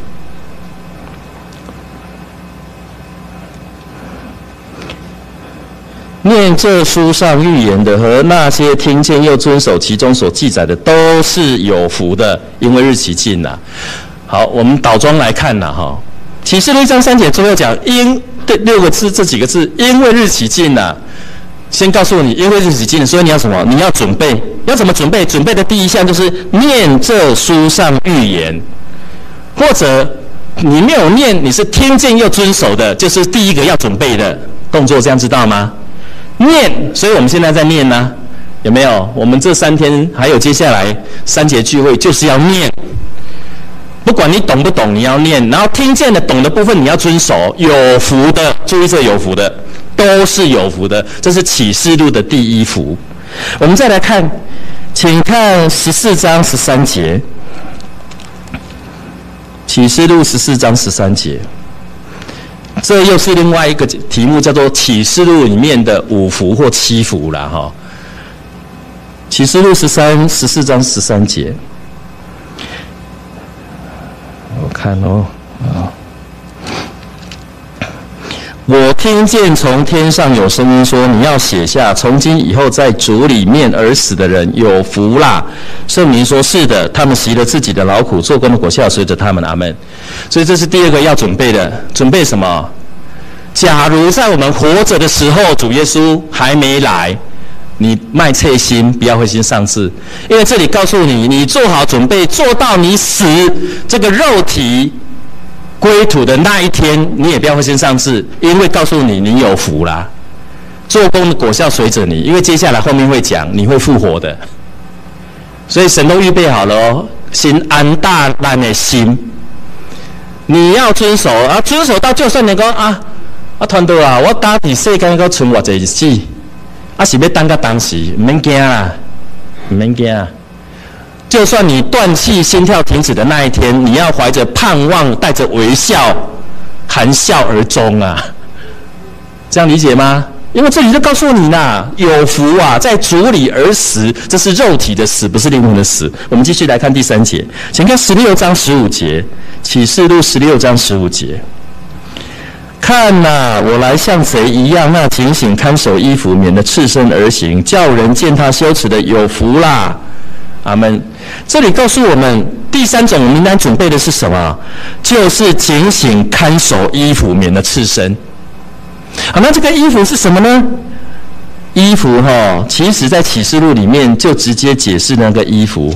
念这书上预言的和那些听见又遵守其中所记载的，都是有福的，因为日期近了。好，我们倒装来看了哈，启示录一章三节最后讲因对六个字这几个字，因为日期近了。先告诉你，因为日期近了，所以你要什么？你要准备，要怎么准备？准备的第一项就是念这书上预言，或者你没有念，你是听见又遵守的，就是第一个要准备的动作，这样知道吗？念，所以我们现在在念呢、啊，有没有？我们这三天还有接下来三节聚会就是要念，不不管你懂不懂，你要念，然后听见的、懂的部分你要遵守。有福的，注意这有福的，都是有福的。这是启示录的第一福。我们再来看，请看十四章十三节。启示录十四章十三节，这又是另外一个题目，叫做启示录里面的五福或七福啦哈。启示录十三十四章十三节，我看哦啊。我听见从天上有声音说：“你要写下，从今以后在主里面而死的人有福啦。”圣灵说：“是的，他们习了自己的劳苦，做工的果效随着他们。”阿们。所以这是第二个要准备的，准备什么？假如在我们活着的时候，主耶稣还没来，你卖脆心，不要灰心丧志，因为这里告诉你，你做好准备，做到你死，这个肉体归土的那一天，你也不要灰心丧志，因为告诉你，你有福啦，做工的果效随着你，因为接下来后面会讲，你会复活的，所以神都预备好了哦，心安大咱的心，你要遵守啊，遵守到就算你讲啊啊团队啊，我打伫世间个存偌济日子，啊是要等到当时，唔免惊啦，唔免惊啊。就算你断气、心跳停止的那一天，你要怀着盼望，带着微笑，含笑而终啊！这样理解吗？因为这里就告诉你啦，有福啊，在主里而死，这是肉体的死，不是灵魂的死。我们继续来看第三节，请看十六章十五节，启示录十六章十五节。看呐、啊，我来像贼一样，那警醒看守衣服，免得赤身而行，叫人见他羞耻的有福啦！阿们。这里告诉我们，第三种名单准备的是什么？就是警醒看守衣服，免得赤身。好，那这个衣服是什么呢？衣服哈，其实在启示录里面就直接解释那个衣服。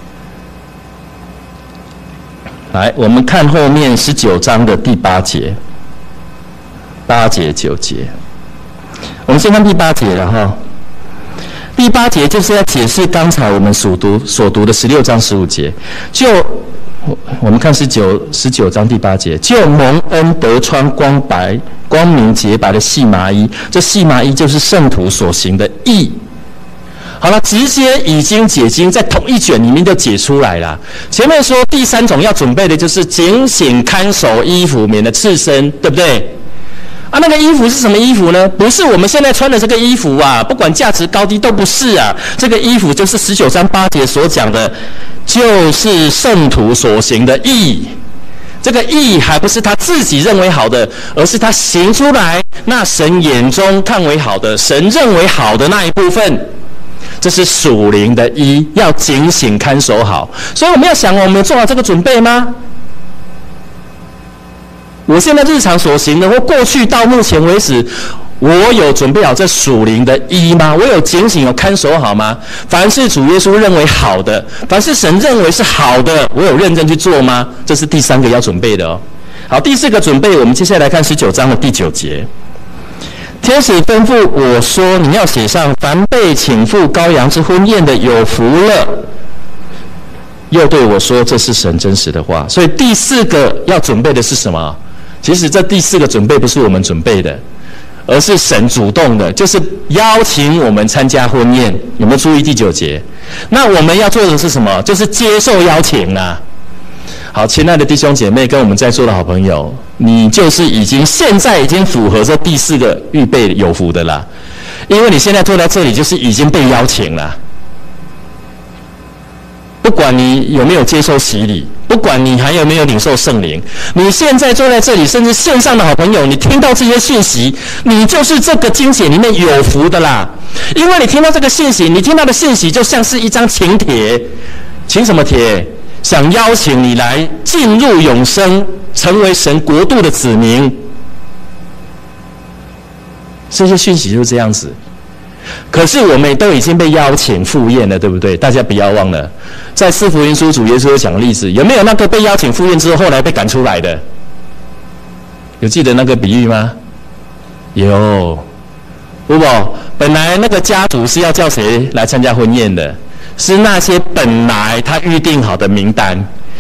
来，我们看后面十九章的第八节，八节九节。我们先看第八节了哈。第八节就是要解释刚才我们所读所读的十六章十五节，就我们看十九十九章第八节，就蒙恩得穿光白、光明洁白的细麻衣，这细麻衣就是圣徒所行的义。好了，直接已经解经，在同一卷里面就解出来了。前面说第三种要准备的就是警醒看守衣服，免得赤身，对不对？啊，那个衣服是什么衣服呢？不是我们现在穿的这个衣服啊，不管价值高低都不是啊。这个衣服就是十九章八节所讲的，就是圣徒所行的义。这个义还不是他自己认为好的，而是他行出来，那神眼中看为好的，神认为好的那一部分。这是属灵的义，要警醒看守好。所以我们要想，我们做好这个准备吗？我现在日常所行的，或过去到目前为止，我有准备好这属灵的义吗？我有警醒、有看守好吗？凡是主耶稣认为好的，凡是神认为是好的，我有认真去做吗？这是第三个要准备的哦。好，第四个准备，我们接下来看十九章的第九节。天使吩咐我说：“你要写上，凡被请赴羔羊之婚宴的，有福了。”又对我说：“这是神真实的话。”所以第四个要准备的是什么？其实这第四个准备不是我们准备的，而是神主动的，就是邀请我们参加婚宴。有没有注意第九节？那我们要做的是什么？就是接受邀请啊。好，亲爱的弟兄姐妹，跟我们在座的好朋友，你就是已经现在已经符合这第四个预备有福的啦，因为你现在坐在这里，就是已经被邀请了。不管你有没有接受洗礼，不管你还有没有领受圣灵，你现在坐在这里，甚至线上的好朋友，你听到这些讯息，你就是这个经节里面有福的啦。因为你听到这个信息，你听到的信息就像是一张请帖，请什么帖？想邀请你来进入永生，成为神国度的子民。这些讯息就是这样子。可是我们都已经被邀请赴宴了，对不对？大家不要忘了，在四福音书主耶稣有讲的例子，有没有那个被邀请赴宴之后后来被赶出来的？有记得那个比喻吗？有，不不，本来那个家族是要叫谁来参加婚宴的？是那些本来他预定好的名单，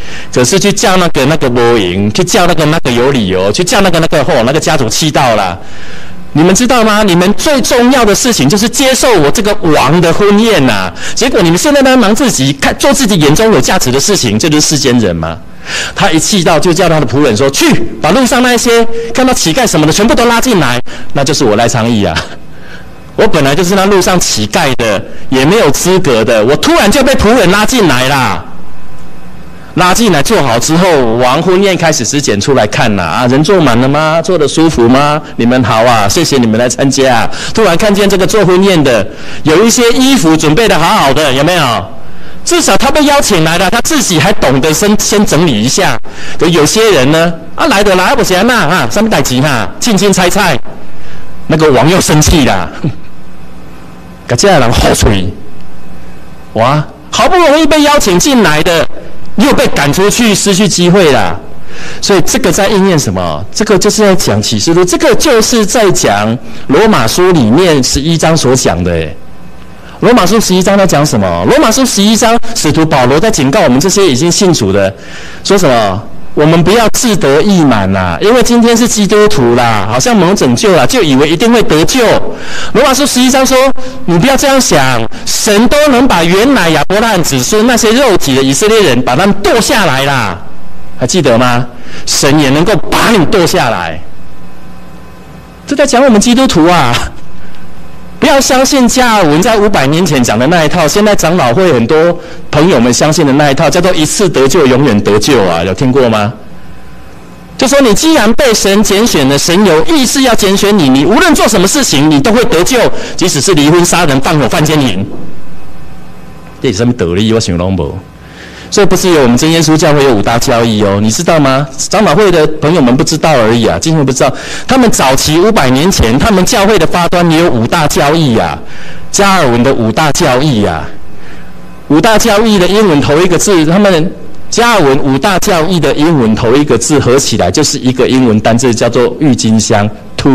可是去叫那个那个无赢，去叫那个那个有理由，去叫那个那个后那个家族气到了。你们知道吗？你们最重要的事情就是接受我这个王的婚宴呐、啊。结果你们现在在忙自己，看做自己眼中有价值的事情，这就是世间人吗？他一气到就叫他的仆人说：“去把路上那些看到乞丐什么的全部都拉进来。”那就是我赖昌义啊。我本来就是那路上乞丐的，也没有资格的，我突然就被仆人拉进来啦。拉进来做好之后，王婚宴开始时检出来看啦，啊，人坐满了吗？坐得舒服吗？你们好啊，谢谢你们来参加、啊。突然看见这个做婚宴的，有一些衣服准备得好好的，有没有？至少他被邀请来了，他自己还懂得先先整理一下。可有些人呢，啊来的来不行呐，啊，上面带吉哈，轻轻猜猜，那个王又生气啦，给这样人后吹，哇，好不容易被邀请进来的。又被赶出去，失去机会啦。所以这个在应验什么？这个就是在讲启示录，这个就是在讲罗马书里面十一章所讲的。诶，罗马书十一章在讲什么？罗马书十一章，使徒保罗在警告我们这些已经信主的，说什么？我们不要自得意满啦，因为今天是基督徒啦，好像蒙拯救啦，就以为一定会得救。罗马书十一章说，你不要这样想，神都能把原来亚伯拉罕子孙那些肉体的以色列人把他们剁下来啦，还记得吗？神也能够把你剁下来。这在讲我们基督徒啊，不要相信加尔文在五百年前讲的那一套，现在长老会很多朋友们相信的那一套，叫做一次得救永远得救啊，有听过吗？就说你既然被神拣选了，神有意识要拣选你，你无论做什么事情，你都会得救，即使是离婚、杀人、放火、犯奸淫。这是什么道理？我想拢无。所以不是有我们真耶稣教会有五大教义哦，你知道吗？长老会的朋友们不知道而已啊，今天不知道。他们早期五百年前，他们教会的发端也有五大教义啊，加尔文的五大教义啊。五大教义的英文头一个字，他们加尔文五大教义的英文头一个字合起来就是一个英文单字，叫做郁金香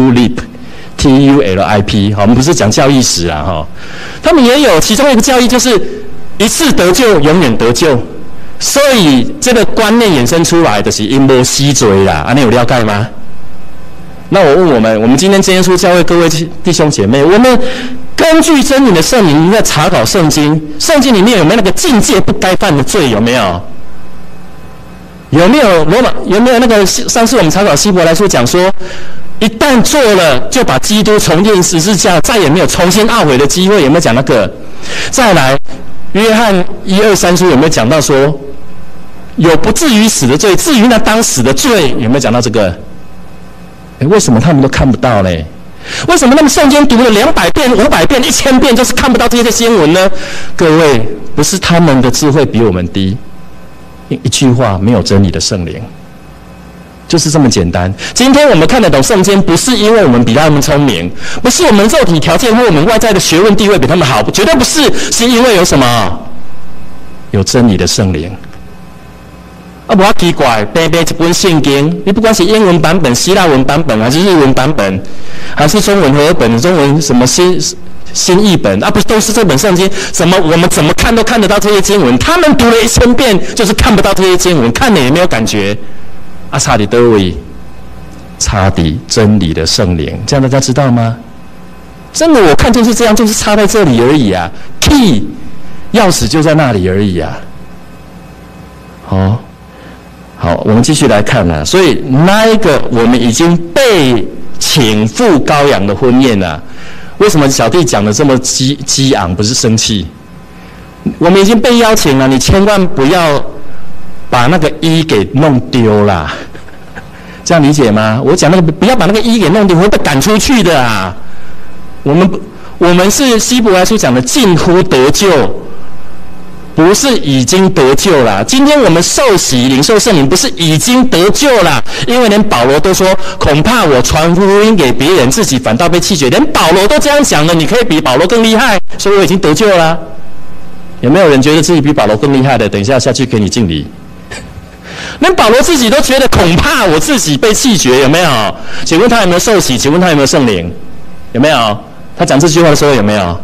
（tulip），T U L I P。好，我们不是讲教义史啊，哈。他们也有其中一个教义，就是一次得救，永远得救。所以这个观念衍生出来的是因无死罪啦，啊，你有了解吗？那我问我们，我们今天真耶稣教会各位弟兄姐妹，我们根据真理的圣灵在查考圣经，圣经里面有没有那个境界不该犯的罪？有没有？有没有罗马？有没有那个上次我们查考希伯来书讲说，一旦做了就把基督重钉十字架，再也没有重新懊悔的机会？有没有讲那个？再来，约翰一二三书有没有讲到说？有不至于死的罪，至于那当死的罪，有没有讲到这个？诶，为什么他们都看不到呢？为什么他们圣经读了两百遍、五百遍、一千遍，就是看不到这些经文呢？各位，不是他们的智慧比我们低，一句话，没有真理的圣灵，就是这么简单。今天我们看得懂圣经，不是因为我们比他们聪明，不是我们肉体条件或我们外在的学问地位比他们好，绝对不是，是因为有什么？有真理的圣灵。啊，不要奇怪，白白一本圣经，你不管是英文版本、希腊文版本，还是日文版本，还是中文和本、中文什么新新译本，啊，不是都是这本圣经？怎么我们怎么看都看得到这些经文？他们读了一千遍，就是看不到这些经文，看了也没有感觉。啊，差在哪位？差在真理的圣灵，这样大家知道吗？真的，我看就是这样，就是差在这里而已啊 ，key 钥匙就在那里而已啊。好。好，我们继续来看啊。所以那一个我们已经被请赴羔羊的婚宴啊，为什么小弟讲的这么激激昂？不是生气，我们已经被邀请了，你千万不要把那个一给弄丢啦。这样理解吗？我讲那个不要把那个一给弄丢，会被赶出去的啊。我们我们是希伯来书讲的近乎得救。不是已经得救了。今天我们受洗领受圣灵，不是已经得救了，因为连保罗都说，恐怕我传福音给别人，自己反倒被弃绝。连保罗都这样讲了，你可以比保罗更厉害，所以我已经得救了。有没有人觉得自己比保罗更厉害的？等一下下去给你敬礼。连保罗自己都觉得恐怕我自己被弃绝，有没有？请问他有没有受洗？请问他有没有圣灵？有没有？他讲这句话的时候有没有？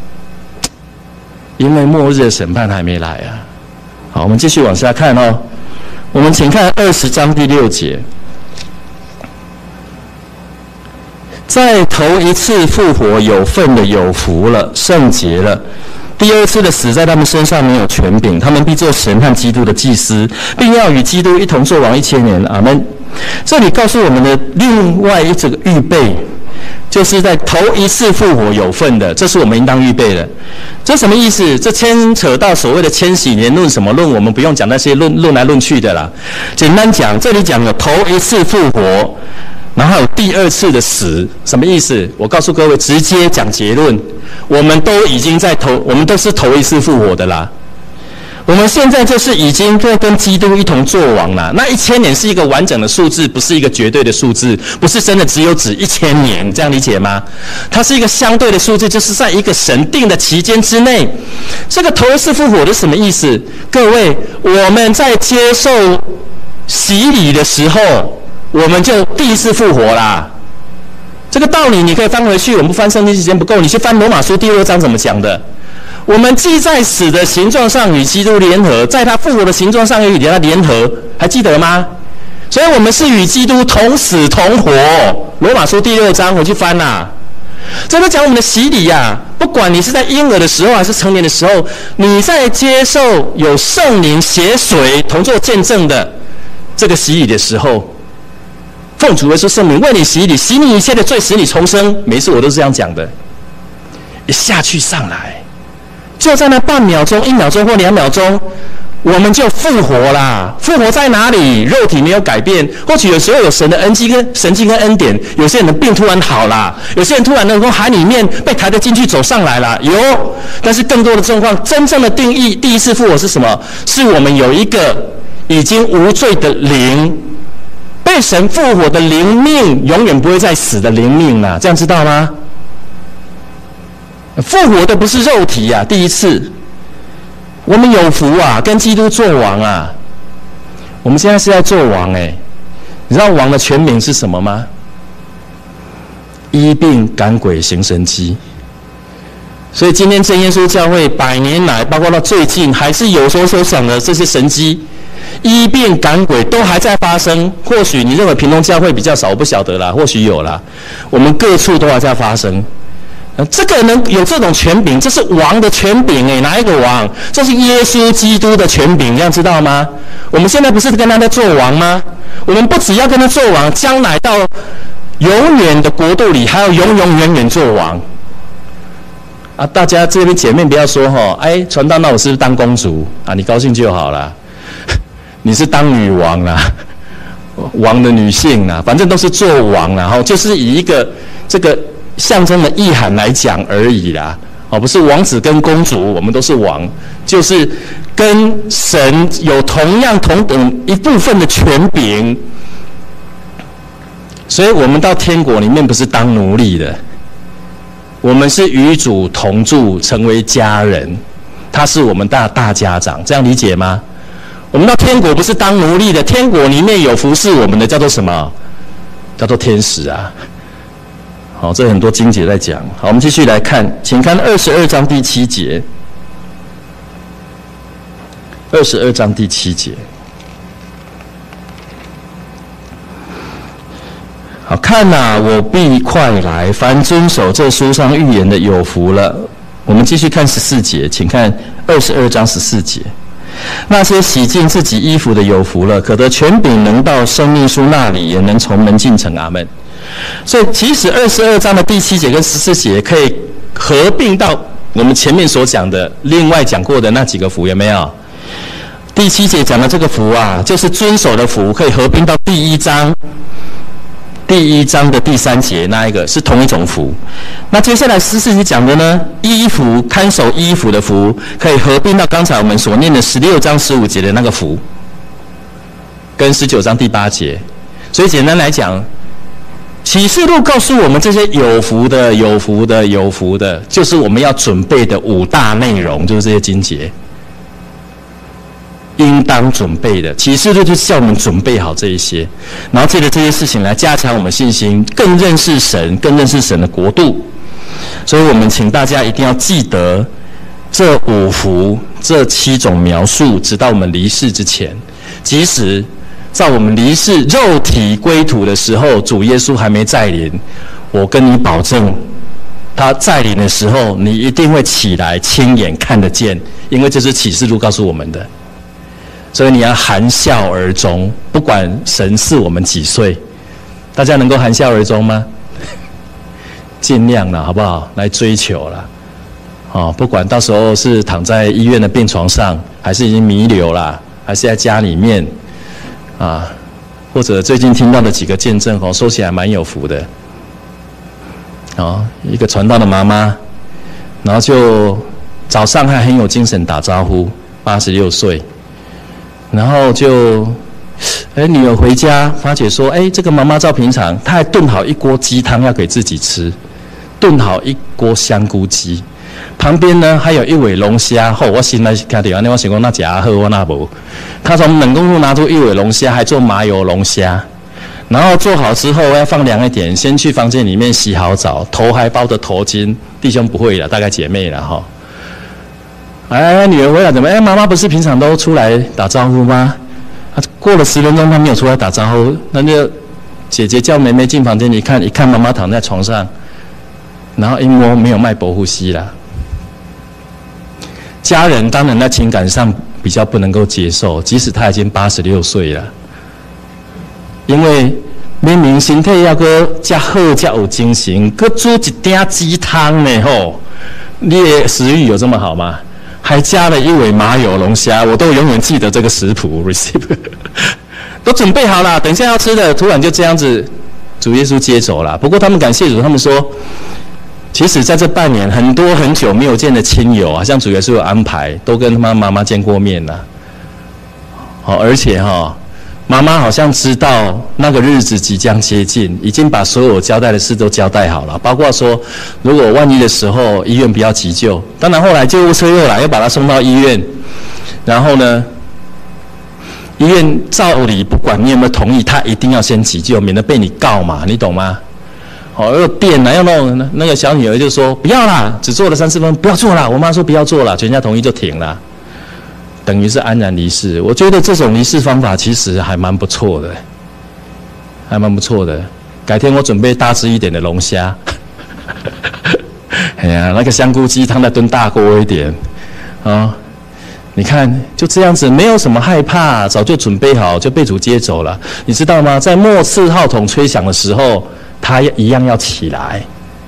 因为末日的审判还没来啊。好，我们继续往下看哦。 我们请看二十章第六节，在头一次复活有份的有福了，圣洁了。第二次的死在他们身上没有权柄，他们必做神和基督的祭司，并要与基督一同作王一千年。阿们。这里告诉我们的另外一这个预备，就是在头一次复活有份的，这是我们应当预备的。这什么意思？这牵扯到所谓的千禧年论什么论，我们不用讲那些论论来论去的啦。简单讲，这里讲有头一次复活，然后还有第二次的死，什么意思？我告诉各位，直接讲结论，我们都已经在头，我们都是头一次复活的啦。我们现在就是已经在跟基督一同作王了。那一千年是一个完整的数字，不是一个绝对的数字，不是真的只有指一千年，这样理解吗？它是一个相对的数字，就是在一个神定的期间之内。这个头一次复活的什么意思？各位，我们在接受洗礼的时候，我们就第一次复活啦。这个道理你可以翻回去，我们不翻圣经时间不够，你去翻罗马书第六章怎么讲的。我们既在死的形状上与基督联合，在他复活的形状上也与他联合，还记得吗？所以我们是与基督同死同活。罗马书第六章回去翻啦、啊。这边讲我们的洗礼呀、啊，不管你是在婴儿的时候还是成年的时候，你在接受有圣灵血水同作见证的这个洗礼的时候，奉主耶稣圣名为你洗礼，洗你一切的罪，使你重生。每一次我都是这样讲的，一下去上来。就在那半秒钟、一秒钟或两秒钟，我们就复活啦。复活在哪里？肉体没有改变，或许有时候有神的恩基跟神迹跟恩典，有些人的病突然好啦，有些人突然能够海里面被抬得进去走上来啦，有。但是更多的状况，真正的定义，第一次复活是什么？是我们有一个已经无罪的灵，被神复活的灵命，永远不会再死的灵命啦。这样知道吗？复活的不是肉体啊，第一次，我们有福啊，跟基督作王啊。我们现在是在做王哎，你知道王的全名是什么吗？医病赶鬼行神迹。所以今天真耶稣教会百年来，包括到最近，还是有所所想的这些神迹，医病赶鬼都还在发生。或许你认为屏东教会比较少，我不晓得啦，或许有啦。我们各处都还在发生。这个能有这种权柄，这是王的权柄诶，哪一个王？这是耶稣基督的权柄，这样知道吗？我们现在不是跟他在做王吗？我们不只要跟他做王，将来到永远的国度里，还要永永远远做王。啊，大家这边姐妹不要说哈，哎，传道那我是不是当公主啊？你高兴就好啦，你是当女王啦，王的女性啦，反正都是做王啦，哈，就是以一个这个。象征的意涵来讲而已啦，哦，不是王子跟公主，我们都是王，就是跟神有同样同等一部分的权柄，所以我们到天国里面不是当奴隶的，我们是与主同住，成为家人，他是我们大大家长，这样理解吗？我们到天国不是当奴隶的，天国里面有服侍我们的叫做什么？叫做天使啊。好，这很多经节在讲。好，我们继续来看，请看二十二章第七节。二十二章第七节。好，看呐、啊，我必快来，凡遵守这书上预言的有福了。我们继续看十四节，请看二十二章十四节。那些洗净自己衣服的有福了，可得权柄，能到生命树那里，也能从门进城。阿们。所以其实二十二章的第七节跟十四节可以合并到我们前面所讲的另外讲过的那几个福，有没有？第七节讲的这个福啊，就是遵守的福，可以合并到第一章第一章的第三节那一个是同一种福。那接下来十四节讲的呢，衣服看守衣服的福，可以合并到刚才我们所念的十六章十五节的那个福，跟十九章第八节。所以简单来讲，启示录告诉我们这些有福的、有福的、有福的，就是我们要准备的五大内容，就是这些经节，应当准备的。启示录就是叫我们准备好这一些，然后借着这些事情来加强我们信心，更认识神，更认识神的国度。所以我们请大家一定要记得这五福、这七种描述，直到我们离世之前。 即使在我们离世、肉体归土的时候，主耶稣还没再临，我跟你保证，他再临的时候，你一定会起来，亲眼看得见，因为这是启示录告诉我们的。所以你要含笑而终，不管神赐我们几岁，大家能够含笑而终吗？尽量了，好不好？来追求了，哦，不管到时候是躺在医院的病床上，还是已经弥留了，还是在家里面，啊，或者最近听到的几个见证，哦，说起来蛮有福的。哦，一个传道的妈妈，然后就早上还很有精神打招呼，八十六岁。然后就，哎，女儿回家发觉说，哎，这个妈妈照平常，她还炖好一锅鸡汤要给自己吃，炖好一锅香菇鸡，旁边呢还有一尾龙虾。吼、哦，我心内看到安尼，我想讲那假好，我那无。她从冷冻库拿出一尾龙虾，还做麻油龙虾，然后做好之后要放凉一点，先去房间里面洗好澡，头还包着头巾。弟兄不会了，大概姐妹了哈。哎，女儿回来怎么？哎，妈妈不是平常都出来打招呼吗？啊，过了十分钟，她没有出来打招呼，那就姐姐叫妹妹进房间，一看，一看妈妈躺在床上，然后一摸没有脉搏呼吸啦。家人当然在情感上比较不能够接受，即使她已经八十六岁了，因为明明身体要个加好加有精神，搁煮一鼎鸡汤呢吼，你的食欲有这么好吗？还加了一尾麻油龙虾，我都永远记得这个食谱 receipt 都准备好了，等一下要吃的，突然就这样子，主耶稣接走了。不过他们感谢主，他们说，其实在这半年，很多很久没有见的亲友啊，像主耶稣有安排，都跟他妈妈妈见过面了。好，而且哈、哦，妈妈好像知道那个日子即将接近，已经把所有交代的事都交代好了，包括说，如果万一的时候，医院不要急救。当然后来救护车又来，又把他送到医院，然后呢，医院照理不管你有没有同意，他一定要先急救，免得被你告嘛，你懂吗？哦，又电了，要弄那个小女儿就说不要啦，只做了三四分，不要做啦。我妈说不要做啦，全家同意就停了。等于是安然离世，我觉得这种离世方法其实还蛮不错的，还蛮不错的。改天我准备大只一点的龙虾，哎呀，那个香菇鸡汤再炖大锅一点，啊、哦，你看就这样子，没有什么害怕，早就准备好，就被主接走了。你知道吗？在末次号筒吹响的时候，他一样要起来。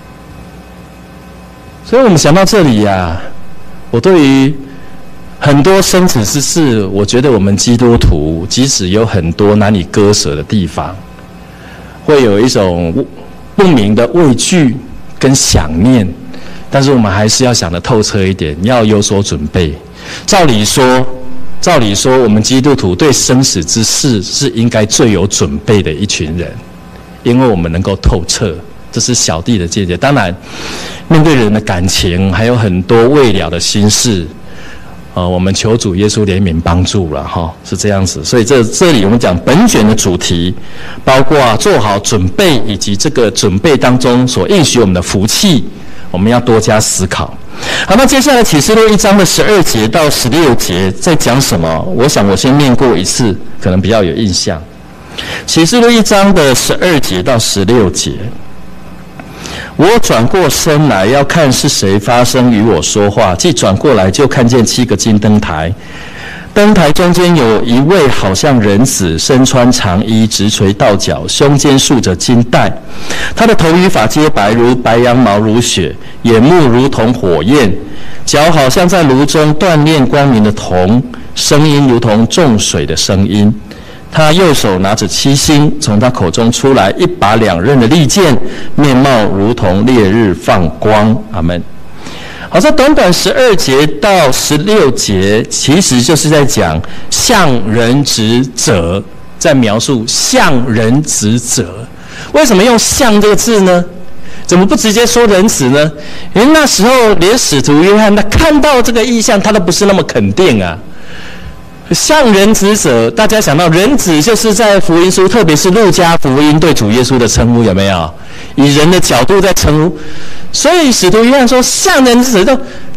所以我们想到这里呀、啊，我对于很多生死之事，我觉得我们基督徒即使有很多难以割舍的地方，会有一种不明的畏惧跟想念，但是我们还是要想得透彻一点，要有所准备。照理说，照理说，我们基督徒对生死之事是应该最有准备的一群人，因为我们能够透彻。这是小弟的见解。当然，面对人的感情，还有很多未了的心事。呃，我们求主耶稣怜悯帮助了哈，是这样子。所以这这里我们讲本卷的主题，包括做好准备，以及这个准备当中所应许我们的福气，我们要多加思考。好，那接下来启示录一章的十二节到十六节在讲什么？我想我先念过一次，可能比较有印象。启示录一章的十二节到十六节。我转过身来，要看是谁发声与我说话。既转过来，就看见七个金灯台，灯台中间有一位好像人子，身穿长衣，直垂到脚，胸间束着金带。他的头与发皆白，如白羊毛，如雪；眼目如同火焰，脚好像在炉中锻炼光明的铜，声音如同众水的声音。他右手拿着七星，从他口中出来一把两刃的利剑，面貌如同烈日放光。阿们。好，这短短十二节到十六节，其实就是在讲向人职责，在描述向人职责。为什么用向这个字呢？怎么不直接说人子呢？因为那时候连使徒约翰他看到这个意象，他都不是那么肯定啊。向人子者，大家想到人子就是在福音书，特别是路加福音对主耶稣的称呼，有没有？以人的角度在称呼，所以使徒约翰说向人子者，他感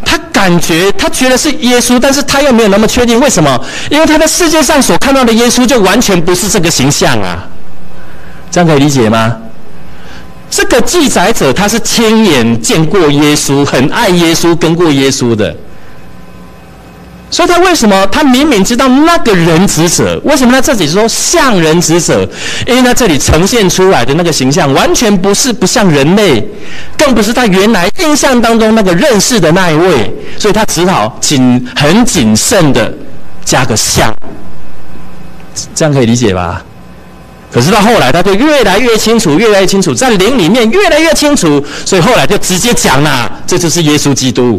感觉，他觉得是耶稣，但是他又没有那么确定。为什么？因为他在世界上所看到的耶稣就完全不是这个形象啊。这样可以理解吗？这个记载者他是亲眼见过耶稣，很爱耶稣，跟过耶稣的。所以他为什么他明明知道那个人子者，为什么他这里说像人子者？因为他这里呈现出来的那个形象完全不是不像人类，更不是他原来印象当中那个认识的那一位，所以他只好谨很谨慎的加个像，这样可以理解吧？可是到后来他就越来越清楚，越来越清楚，在灵里面越来越清楚，所以后来就直接讲了，这就是耶稣基督。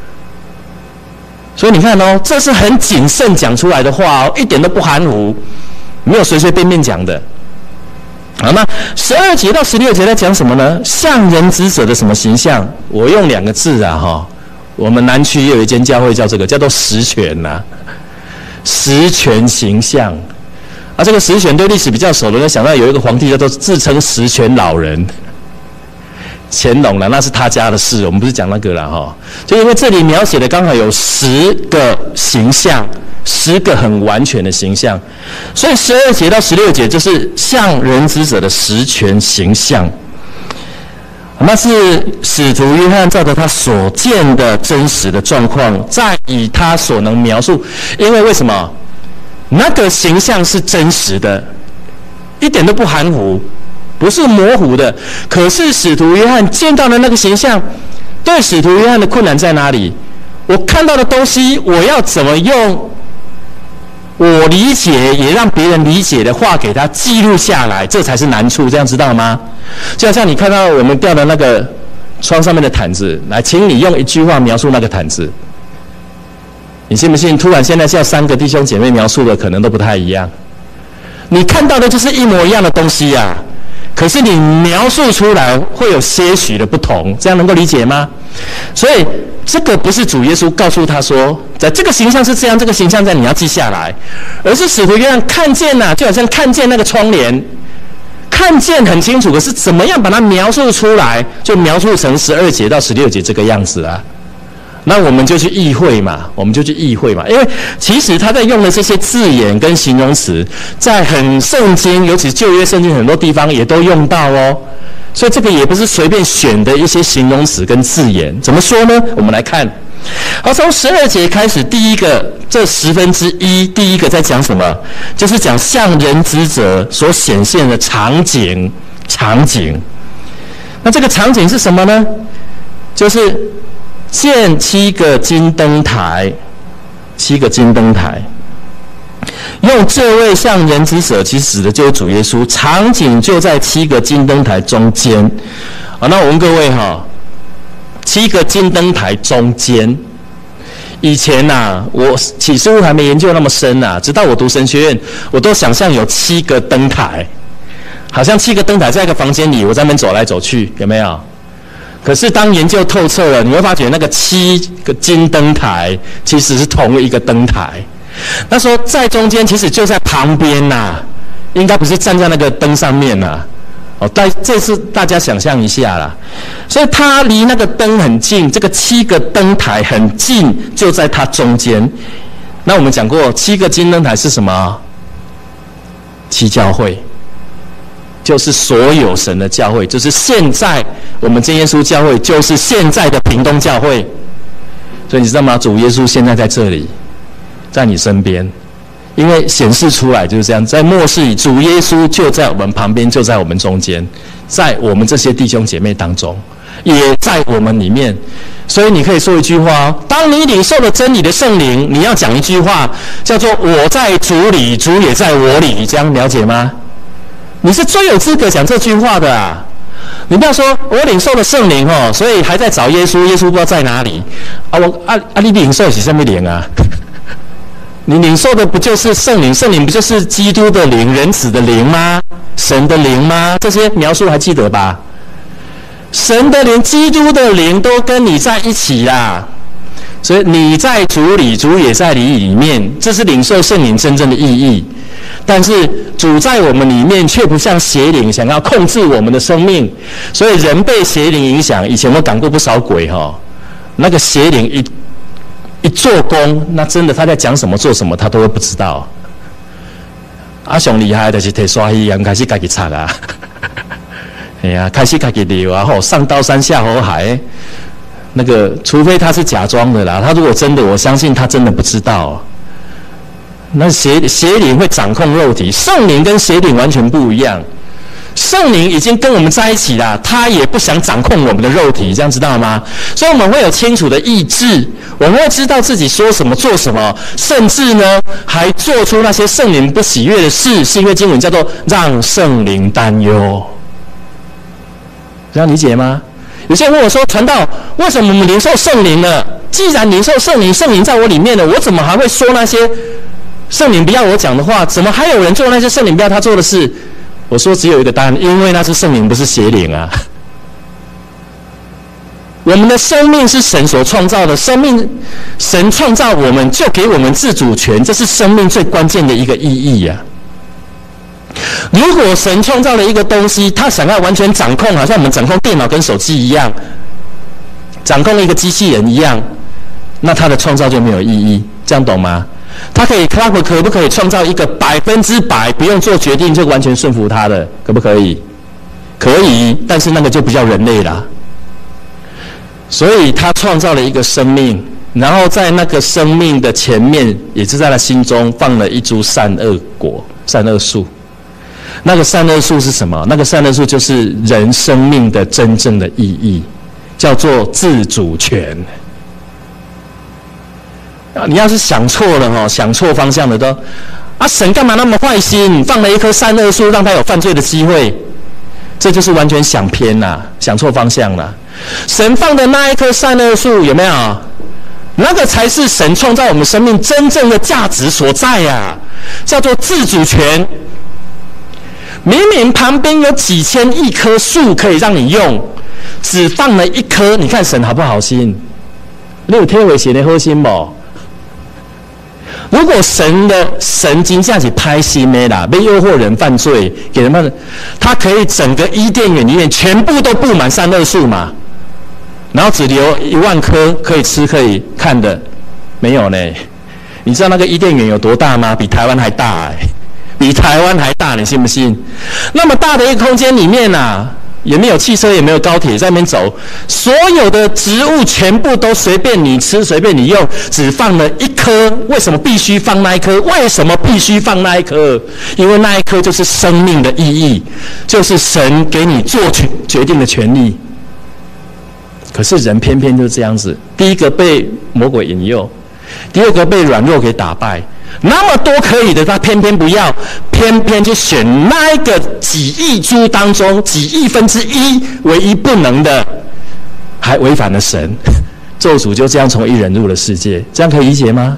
所以你看哦，这是很谨慎讲出来的话哦，一点都不含糊，没有随随便便讲的。好，那十二节到十六节在讲什么呢？像人子者的什么形象？我用两个字啊，哈，我们南区有一间教会叫这个，叫做十全呐、啊，十全形象。啊，这个十全对历史比较熟的，想到有一个皇帝叫做自称十全老人。乾隆了，那是他家的事，我们不是讲那个了哈。就因为这里描写的刚好有十个形象，十个很完全的形象，所以十二节到十六节就是像人子者的十全形象。那是使徒约翰照着他所见的真实的状况，再以他所能描述。因为为什么？那个形象是真实的，一点都不含糊。不是模糊的，可是使徒约翰见到的那个形象，对使徒约翰的困难在哪里？我看到的东西，我要怎么用我理解也让别人理解的话给他记录下来，这才是难处，这样知道吗？就好像你看到我们掉的那个窗上面的毯子，来，请你用一句话描述那个毯子，你信不信？突然现在叫三个弟兄姐妹描述的，可能都不太一样。你看到的就是一模一样的东西呀、啊。可是你描述出来会有些许的不同，这样能够理解吗？所以这个不是主耶稣告诉他说，在这个形象是这样，这个形象在你要记下来，而是使徒约翰看见呐、啊，就好像看见那个窗帘，看见很清楚，可是怎么样把它描述出来，就描述成十二节到十六节这个样子啊。那我们就去意会嘛，我们就去意会嘛，因为其实他在用的这些字眼跟形容词，在很圣经，尤其是旧约圣经很多地方也都用到哦，所以这个也不是随便选的一些形容词跟字眼。怎么说呢？我们来看，好，从十二节开始，第一个这十分之一，第一个在讲什么？就是讲像人子者所显现的场景，场景。那这个场景是什么呢？就是建七个金灯台，七个金灯台，用这位像人子者，其实指的就是主耶稣，场景就在七个金灯台中间。好，那我问各位哈，七个金灯台中间，以前呐、啊，我启示录还没研究那么深呐、啊，直到我读神学院，我都想象有七个灯台，好像七个灯台在一个房间里，我在那边走来走去，有没有？可是当研究透彻了，你会发觉那个七个金灯台其实是同一个灯台。那时候在中间，其实就在旁边呐、啊，应该不是站在那个灯上面呐、啊。哦，但这次大家想象一下啦，所以它离那个灯很近，这个七个灯台很近，就在它中间。那我们讲过，七个金灯台是什么？七教会。就是所有神的教会，就是现在我们真耶稣教会，就是现在的屏东教会。所以你知道吗？主耶稣现在在这里，在你身边，因为显示出来就是这样。在末世里，主耶稣就在我们旁边，就在我们中间，在我们这些弟兄姐妹当中，也在我们里面。所以你可以说一句话哦：当你领受了真理的圣灵，你要讲一句话，叫做“我在主里，主也在我里”，这样了解吗？你是最有资格讲这句话的啊！你不要说我领受了圣灵哦，所以还在找耶稣，耶稣不知道在哪里啊！我啊啊！你领受是什么灵啊？你领受的不就是圣灵？圣灵不就是基督的灵、人子的灵吗？神的灵吗？这些描述还记得吧？神的灵、基督的灵都跟你在一起啦，所以你在主里，主也在你里面，这是领受圣灵真正的意义。但是主在我们里面，却不像邪灵想要控制我们的生命，所以人被邪灵影响。以前我赶过不少鬼哈、哦，那个邪灵一一做工，那真的他在讲什么做什么，他都会不知道。啊，上厉害的就是摕刷鱼，开始家己擦啊，哎呀，开始家己溜啊，吼，上刀山下火海。那个，除非他是假装的啦，他如果真的，我相信他真的不知道。那邪邪灵会掌控肉体，圣灵跟邪灵完全不一样。圣灵已经跟我们在一起了，他也不想掌控我们的肉体，这样知道吗？所以我们会有清楚的意志，我们会知道自己说什么做什么，甚至呢还做出那些圣灵不喜悦的事。是因为经文叫做让圣灵担忧，这样理解吗？有些人问我说：“传道，为什么我们领受圣灵了？既然领受圣灵，圣灵在我里面了，我怎么还会说那些圣灵不要我讲的话？怎么还有人做那些圣灵不要他做的事？”我说只有一个答案，因为那是圣灵，不是邪灵啊。我们的生命是神所创造的，生命神创造我们就给我们自主权，这是生命最关键的一个意义啊。如果神创造了一个东西，他想要完全掌控，好像我们掌控电脑跟手机一样，掌控一个机器人一样，那他的创造就没有意义，这样懂吗？他可以，他可不可以创造一个百分之百不用做决定就完全顺服他的？可不可以？可以，但是那个就不叫人类啦。所以他创造了一个生命，然后在那个生命的前面，也是在他心中放了一株善恶果、善恶树。那个善恶树是什么？那个善恶树就是人生命的真正的意义，叫做自主权。你要是想错了哈，想错方向了都，啊，神干嘛那么坏心，放了一棵善恶树，让他有犯罪的机会？这就是完全想偏啦，想错方向啦。神放的那一棵善恶树有没有？那个才是神创造我们生命真正的价值所在呀，叫做自主权。明明旁边有几千亿棵树可以让你用，只放了一棵，你看神好不好心？你有贴尾写的好心不？如果神的神经这样子拍心的啦，被诱惑人犯罪，给人们，他可以整个伊甸园里面全部都布满善恶树嘛，然后只留一万棵可以吃可以看的，没有呢？你知道那个伊甸园有多大吗？比台湾还大哎、欸，比台湾还大，你信不信？那么大的一个空间里面啊，也没有汽车，也没有高铁在那边走，所有的植物全部都随便你吃，随便你用，只放了一颗。为什么必须放那一颗？为什么必须放那一颗？因为那一颗就是生命的意义，就是神给你做决定的权利。可是人偏偏就这样子，第一个被魔鬼引诱，第二个被软弱给打败。那么多可以的，他偏偏不要，偏偏就选那一个几亿株当中几亿分之一唯一不能的，还违反了神，咒诅就这样从一人入了世界，这样可以理解吗？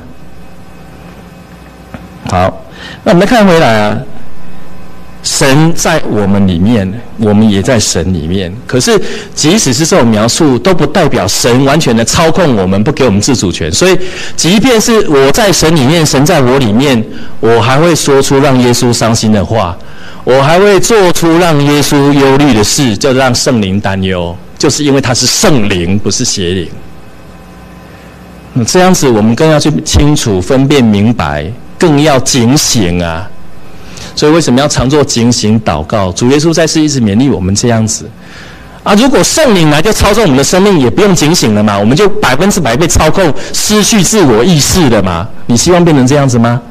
好，那我们看回来啊，神在我们里面，我们也在神里面。可是，即使是这种描述，都不代表神完全的操控我们，不给我们自主权。所以，即便是我在神里面，神在我里面，我还会说出让耶稣伤心的话，我还会做出让耶稣忧虑的事，就让圣灵担忧，就是因为他是圣灵，不是邪灵。那这样子，我们更要去清楚、分辨、明白，更要警醒啊！所以为什么要常做警醒祷告？主耶稣在世一直勉励我们这样子啊！如果圣灵来就操纵我们的生命，也不用警醒了嘛，我们就百分之百被操控，失去自我意识了嘛？你希望变成这样子吗？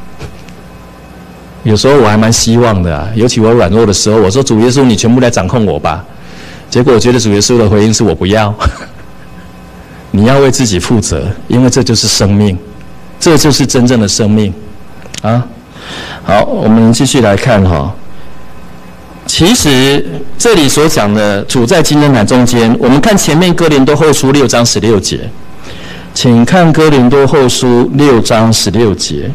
有时候我还蛮希望的啊，尤其我软弱的时候，我说主耶稣，你全部来掌控我吧。结果我觉得主耶稣的回应是我不要，你要为自己负责，因为这就是生命，这就是真正的生命啊！好，我们继续来看哈。其实这里所讲的主在金灯台中间，我们看前面哥林多后书六章十六节，请看哥林多后书六章十六节。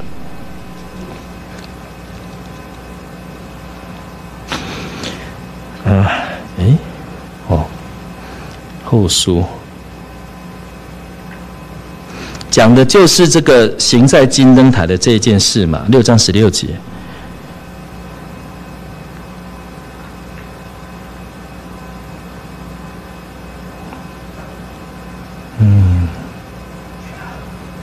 啊，诶，哦，后书讲的就是这个行在金灯台的这件事嘛，六章十六节。嗯，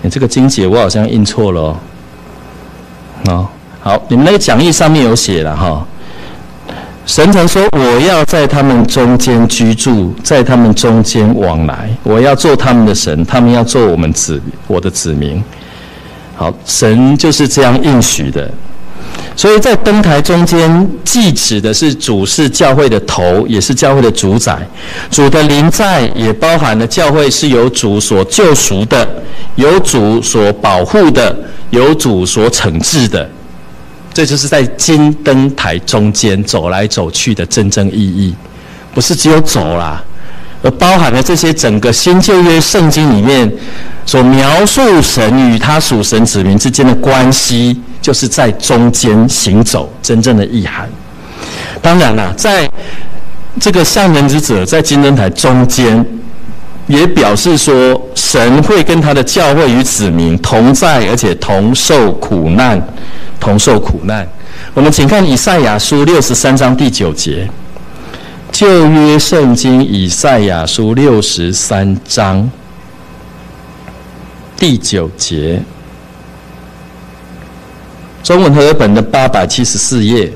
你这个经节我好像印错了哦。哦，好，你们那个讲义上面有写了哈。神曾说：“我要在他们中间居住，在他们中间往来，我要做他们的神，他们要做我们子我的子民。”好，神就是这样应许的。所以在灯台中间，既指的是主是教会的头，也是教会的主宰。主的临在也包含了教会是由主所救赎的，由主所保护的，由主所惩治的。这就是在金灯台中间走来走去的真正意义，不是只有走啦，而包含了这些整个新旧约圣经里面所描述神与他属神子民之间的关系，就是在中间行走真正的意涵。当然啦，在这个向人之者在金灯台中间，也表示说神会跟他的教会与子民同在，而且同受苦难，同受苦难。我们请看以赛亚书六十三章第九节，旧约圣经以赛亚书六十三章第九节，中文和合本的八百七十四页，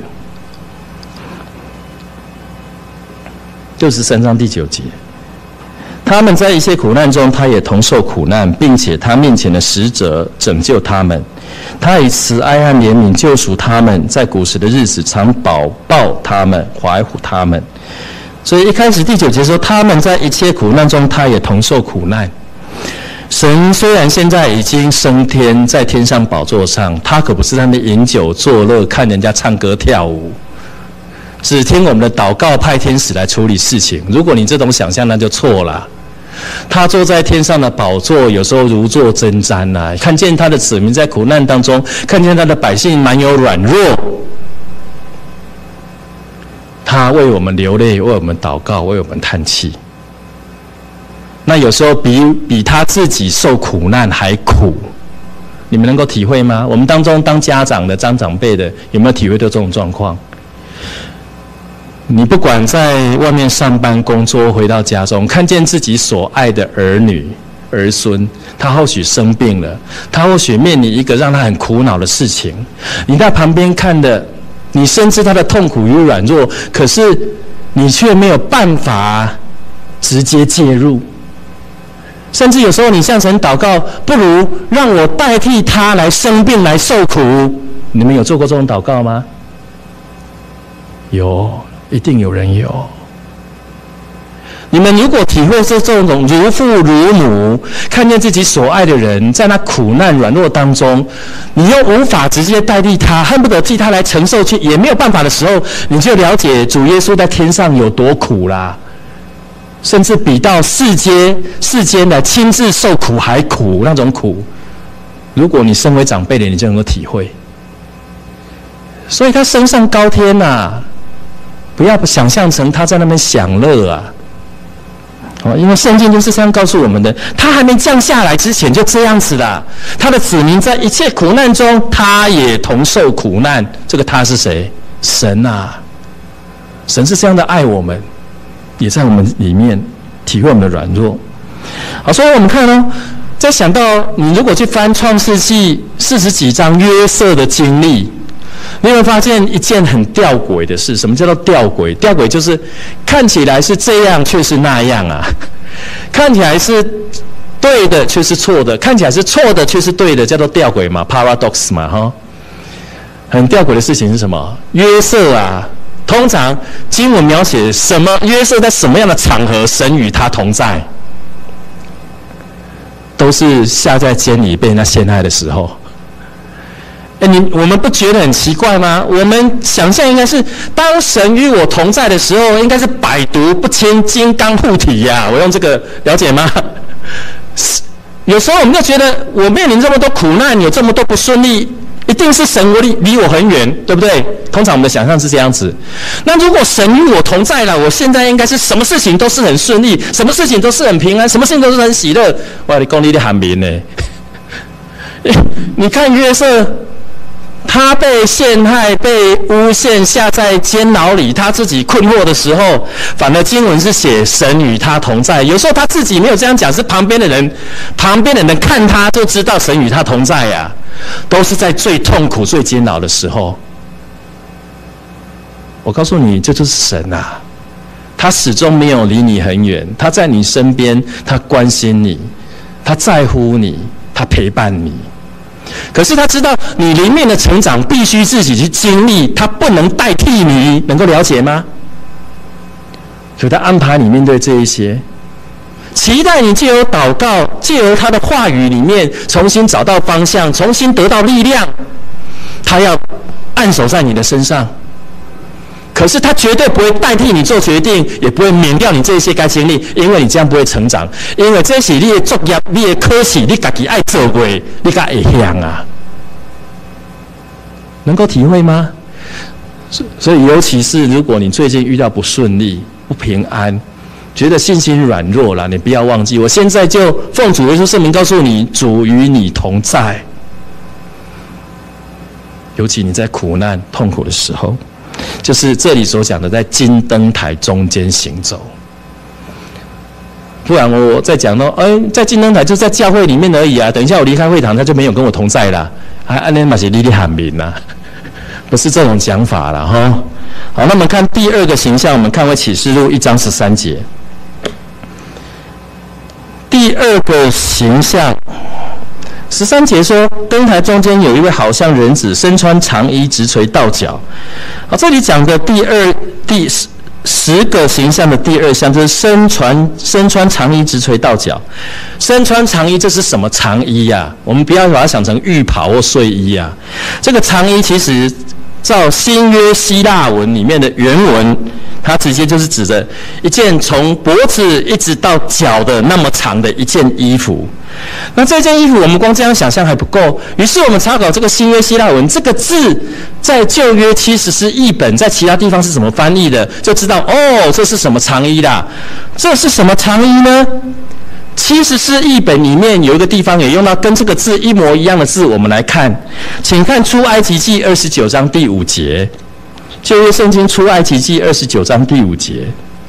六十三章第九节。他们在一切苦难中，他也同受苦难，并且他面前的使者拯救他们。他以慈爱和怜悯救赎他们，在古时的日子常保抱他们，怀护他们。所以一开始第九节说，他们在一切苦难中，他也同受苦难。神虽然现在已经升天，在天上宝座上，他可不是在那边饮酒作乐，看人家唱歌跳舞，只听我们的祷告，派天使来处理事情。如果你这种想象，那就错了。他坐在天上的宝座，有时候如坐针毡啊，看见他的子民在苦难当中，看见他的百姓蛮有软弱，他为我们流泪，为我们祷告，为我们叹气。那有时候比比他自己受苦难还苦，你们能够体会吗？我们当中当家长的、当长辈的，有没有体会到这种状况？你不管在外面上班工作，回到家中，看见自己所爱的儿女儿孙，他或许生病了，他或许面临一个让他很苦恼的事情，你在旁边看的，你深知他的痛苦与软弱，可是你却没有办法直接介入，甚至有时候你向神祷告，不如让我代替他来生病来受苦。你们有做过这种祷告吗？有，一定有人有。你们如果体会这种如父如母，看见自己所爱的人在那苦难软弱当中，你又无法直接代替他，恨不得替他来承受去，也没有办法的时候，你就了解主耶稣在天上有多苦啦，甚至比到世间世间来亲自受苦还苦那种苦。如果你身为长辈的，你就能够体会。所以他升上高天呐、啊，不要想象成他在那边享乐啊。哦，因为圣经就是这样告诉我们的，他还没降下来之前就这样子啦。他的子民在一切苦难中，他也同受苦难。这个他是谁？神啊！神是这样的爱我们，也在我们里面体会我们的软弱。好，所以我们看哦，再想到你如果去翻创世纪四十几章约瑟的经历，你会发现一件很吊诡的事。什么叫做吊诡？吊诡就是看起来是这样，却是那样啊；看起来是对的，却是错的；看起来是错的，却是对的，叫做吊诡嘛 ，paradox 嘛，哈。很吊诡的事情是什么？约瑟啊，通常经文描写什么？约瑟在什么样的场合，神与他同在？都是下在监里被人家陷害的时候。哎，你我们不觉得很奇怪吗？我们想象应该是，当神与我同在的时候，应该是百毒不侵、金刚护体呀、啊。我用这个了解吗？有时候我们就觉得，我面临这么多苦难，有这么多不顺利，一定是神离离我很远，对不对？通常我们的想象是这样子。那如果神与我同在了，我现在应该是什么事情都是很顺利，什么事情都是很平安，什么事情都是很喜乐。哇，你讲你的喊名呢？你看约瑟。 他被陷害、被诬陷，下在监牢里，他自己困惑的时候，反而经文是写神与他同在。有时候他自己没有这样讲，是旁边的人，旁边的人看他就知道神与他同在呀、啊，都是在最痛苦、最煎熬的时候。我告诉你，这就是神啊，他始终没有离你很远，他在你身边，他关心你，他在乎你，他陪伴你。可是他知道你里面的成长必须自己去经历，他不能代替你，能够了解吗？所以他安排你面对这一些，期待你借由祷告，借由他的话语里面重新找到方向，重新得到力量。他要按手在你的身上，可是他绝对不会代替你做决定，也不会免掉你这些该经历，因为你这样不会成长。因为这是你的作业，你的科系，你自己爱做过，你才会晓啊。能够体会吗？所以，尤其是如果你最近遇到不顺利、不平安，觉得信心软弱了，你不要忘记，我现在就奉主耶稣圣名告诉你，主与你同在。尤其你在苦难、痛苦的时候。就是这里所讲的，在金灯台中间行走。不然我再讲到，哎，在金灯台就在教会里面而已啊。等一下我离开会堂，他就没有跟我同在了。还安尼嘛是你的喊名呐，不是这种讲法了哈。好，那么看第二个形象，我们看回启示录一章十三节。第二个形象。十三节说，灯台中间有一位好像人子，身穿长衣，直垂到脚。好，这里讲的第二第十十个形象的第二项，就是身穿身穿长衣，直垂到脚。身穿长衣，这是什么长衣呀、啊？我们不要把它想成浴袍或睡衣啊。这个长衣其实照新约希腊文里面的原文，它直接就是指着一件从脖子一直到脚的那么长的一件衣服。那这件衣服我们光这样想象还不够，于是我们查考这个新约希腊文，这个字在旧约七十士译本在其他地方是怎么翻译的，就知道哦，这是什么长衣啦。这是什么长衣呢？七十士译本里面有一个地方也用到跟这个字一模一样的字，我们来看，请看出埃及记二十九章第五节，旧约圣经出埃及记二十九章第五节。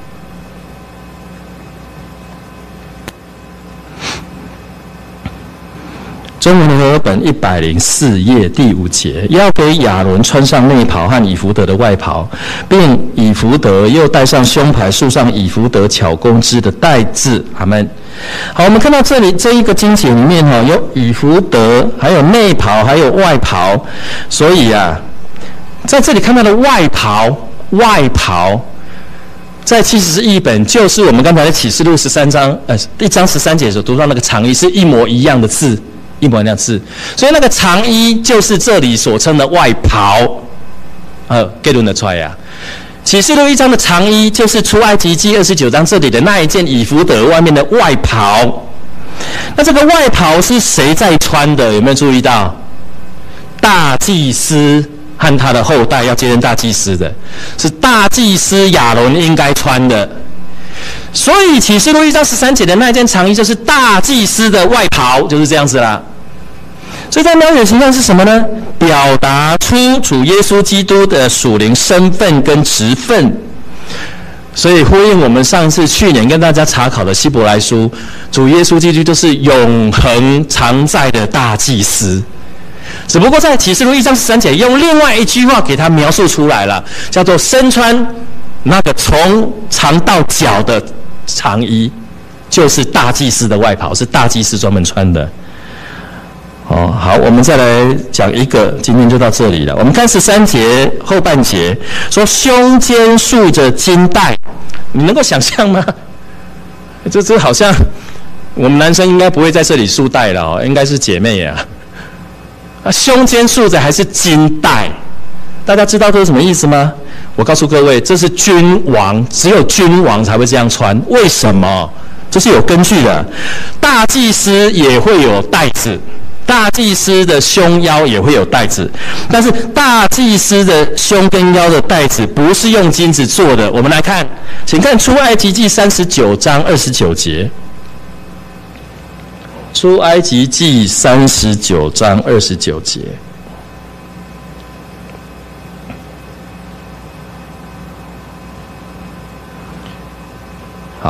中文和合本一百零四页第五节，要给亚伦穿上内袍和以弗得的外袍，并以弗得又戴上胸牌，束上以弗得巧工织的带子。阿们。好，我们看到这里这一个经节里面哈，有以弗得，还有内袍，还有外袍。所以啊，在这里看到的外袍，外袍，在七十士译本就是我们刚才的启示录十三章，呃，一章十三节所读到那个长衣是一模一样的字。一模一样字，所以那个长衣就是这里所称的外袍，呃 ，get 得出来呀。启示录一章的长衣就是出埃及记二十九章这里的那一件以弗得外面的外袍。那这个外袍是谁在穿的？有没有注意到？大祭司和他的后代要接任大祭司的，是大祭司亚伦应该穿的。所以启示录一章十三节的那一件长衣就是大祭司的外袍，就是这样子啦。所以在描写形象是什么呢？表达出主耶稣基督的属灵身份跟职分。所以呼应我们上次去年跟大家查考的希伯来书，主耶稣基督就是永恒常在的大祭司。只不过在启示录一章十三节用另外一句话给他描述出来了，叫做身穿那个从长到脚的长衣，就是大祭司的外袍，是大祭司专门穿的。哦，好，我们再来讲一个，今天就到这里了。我们看十三节后半节，说胸间束着金带，你能够想象吗？这这好像我们男生应该不会在这里束带了哦，应该是姐妹呀。啊，胸间束着还是金带，大家知道这是什么意思吗？我告诉各位，这是君王，只有君王才会这样穿。为什么？这是有根据的。大祭司也会有带子。大祭司的胸腰也会有带子，但是大祭司的胸跟腰的带子不是用金子做的。我们来看，请看出埃及记三十九章二十九节。出埃及记三十九章二十九节。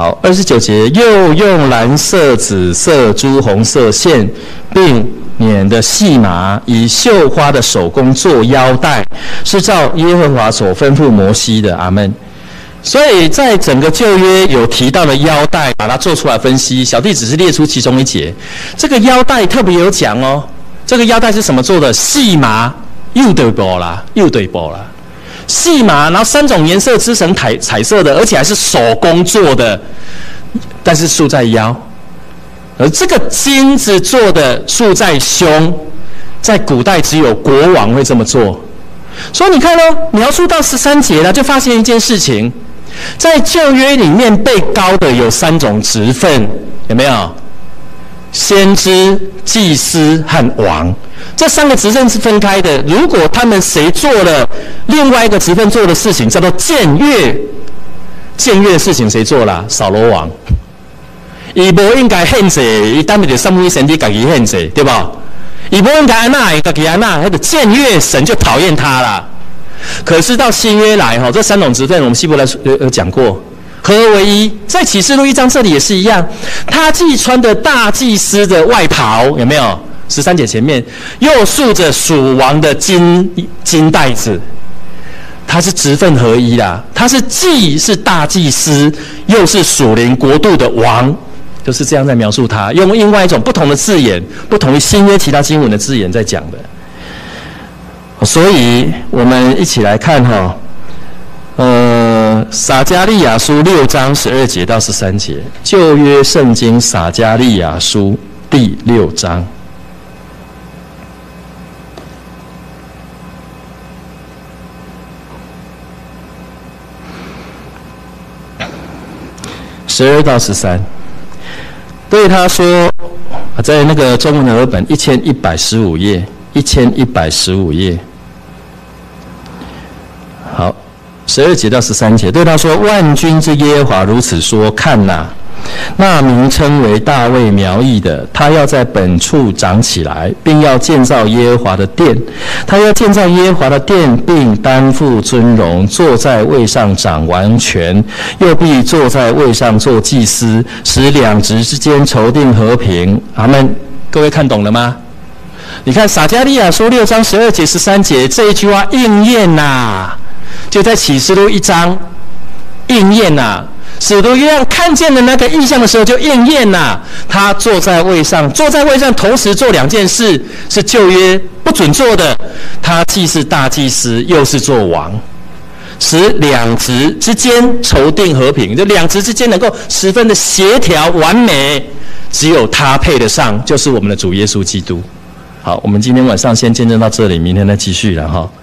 好，二十九节，又用蓝色、紫色、朱红色线，并捻的细麻，以绣花的手工做腰带，是照耶和华所吩咐摩西的。阿们。所以在整个旧约有提到的腰带，把它做出来分析，小弟只是列出其中一节。这个腰带特别有讲哦，这个腰带是什么做的？细麻，又对波啦，又对波啦。细麻，然后三种颜色织成彩彩色的，而且还是手工做的，但是束在腰。而这个金子做的束在胸，在古代只有国王会这么做。所以你看哦，描述到十三节了，就发现一件事情，在旧约里面被膏的有三种职分，有没有？先知、祭司和王，这三个职分是分开的。如果他们谁做了另外一个职分做的事情，叫做僭越，僭越的事情谁做了？扫罗王。伊不应该献祭，伊当面就上面神体自己献祭，对吧？伊不应该安那，自己安那，那个僭越，神就讨厌他了。可是到新约来哈，这三种职分我们希伯来有有讲过。合而为一，在启示录一章这里也是一样，他既穿的大祭司的外袍，有没有？十三节前面又束着属王的金金带子，他是职分合一啦，他是既是大祭司，又是属灵国度的王，就是这样在描述他，用另外一种不同的字眼，不同于新约其他经文的字眼在讲的。所以我们一起来看哈。呃，撒迦利亚书六章十二节到十三节，旧约圣经撒迦利亚书第六章。十二到十三，对他说，在那个中文的译本一千一百十五页，一千一百十五页。好。十二节到十三节，对他说：“万军之耶和华如此说：看哪，那名称为大卫苗裔的，他要在本处长起来，并要建造耶和华的殿。他要建造耶和华的殿，并担负尊荣，坐在位上掌完全，又必坐在位上做祭司，使两职之间筹定和平。”阿们。各位看懂了吗？你看撒迦利亚书六章十二节、十三节这一句话应验呐、啊。就在启示录一章应验呐、啊，使徒约翰看见了那个异象的时候就应验呐、啊。他坐在位上，坐在位上同时做两件事，是旧约不准做的。他既是大祭司，又是做王，使两职之间筹定和平，就两职之间能够十分的协调完美，只有他配得上，就是我们的主耶稣基督。好，我们今天晚上先见证到这里，明天再继续了哈。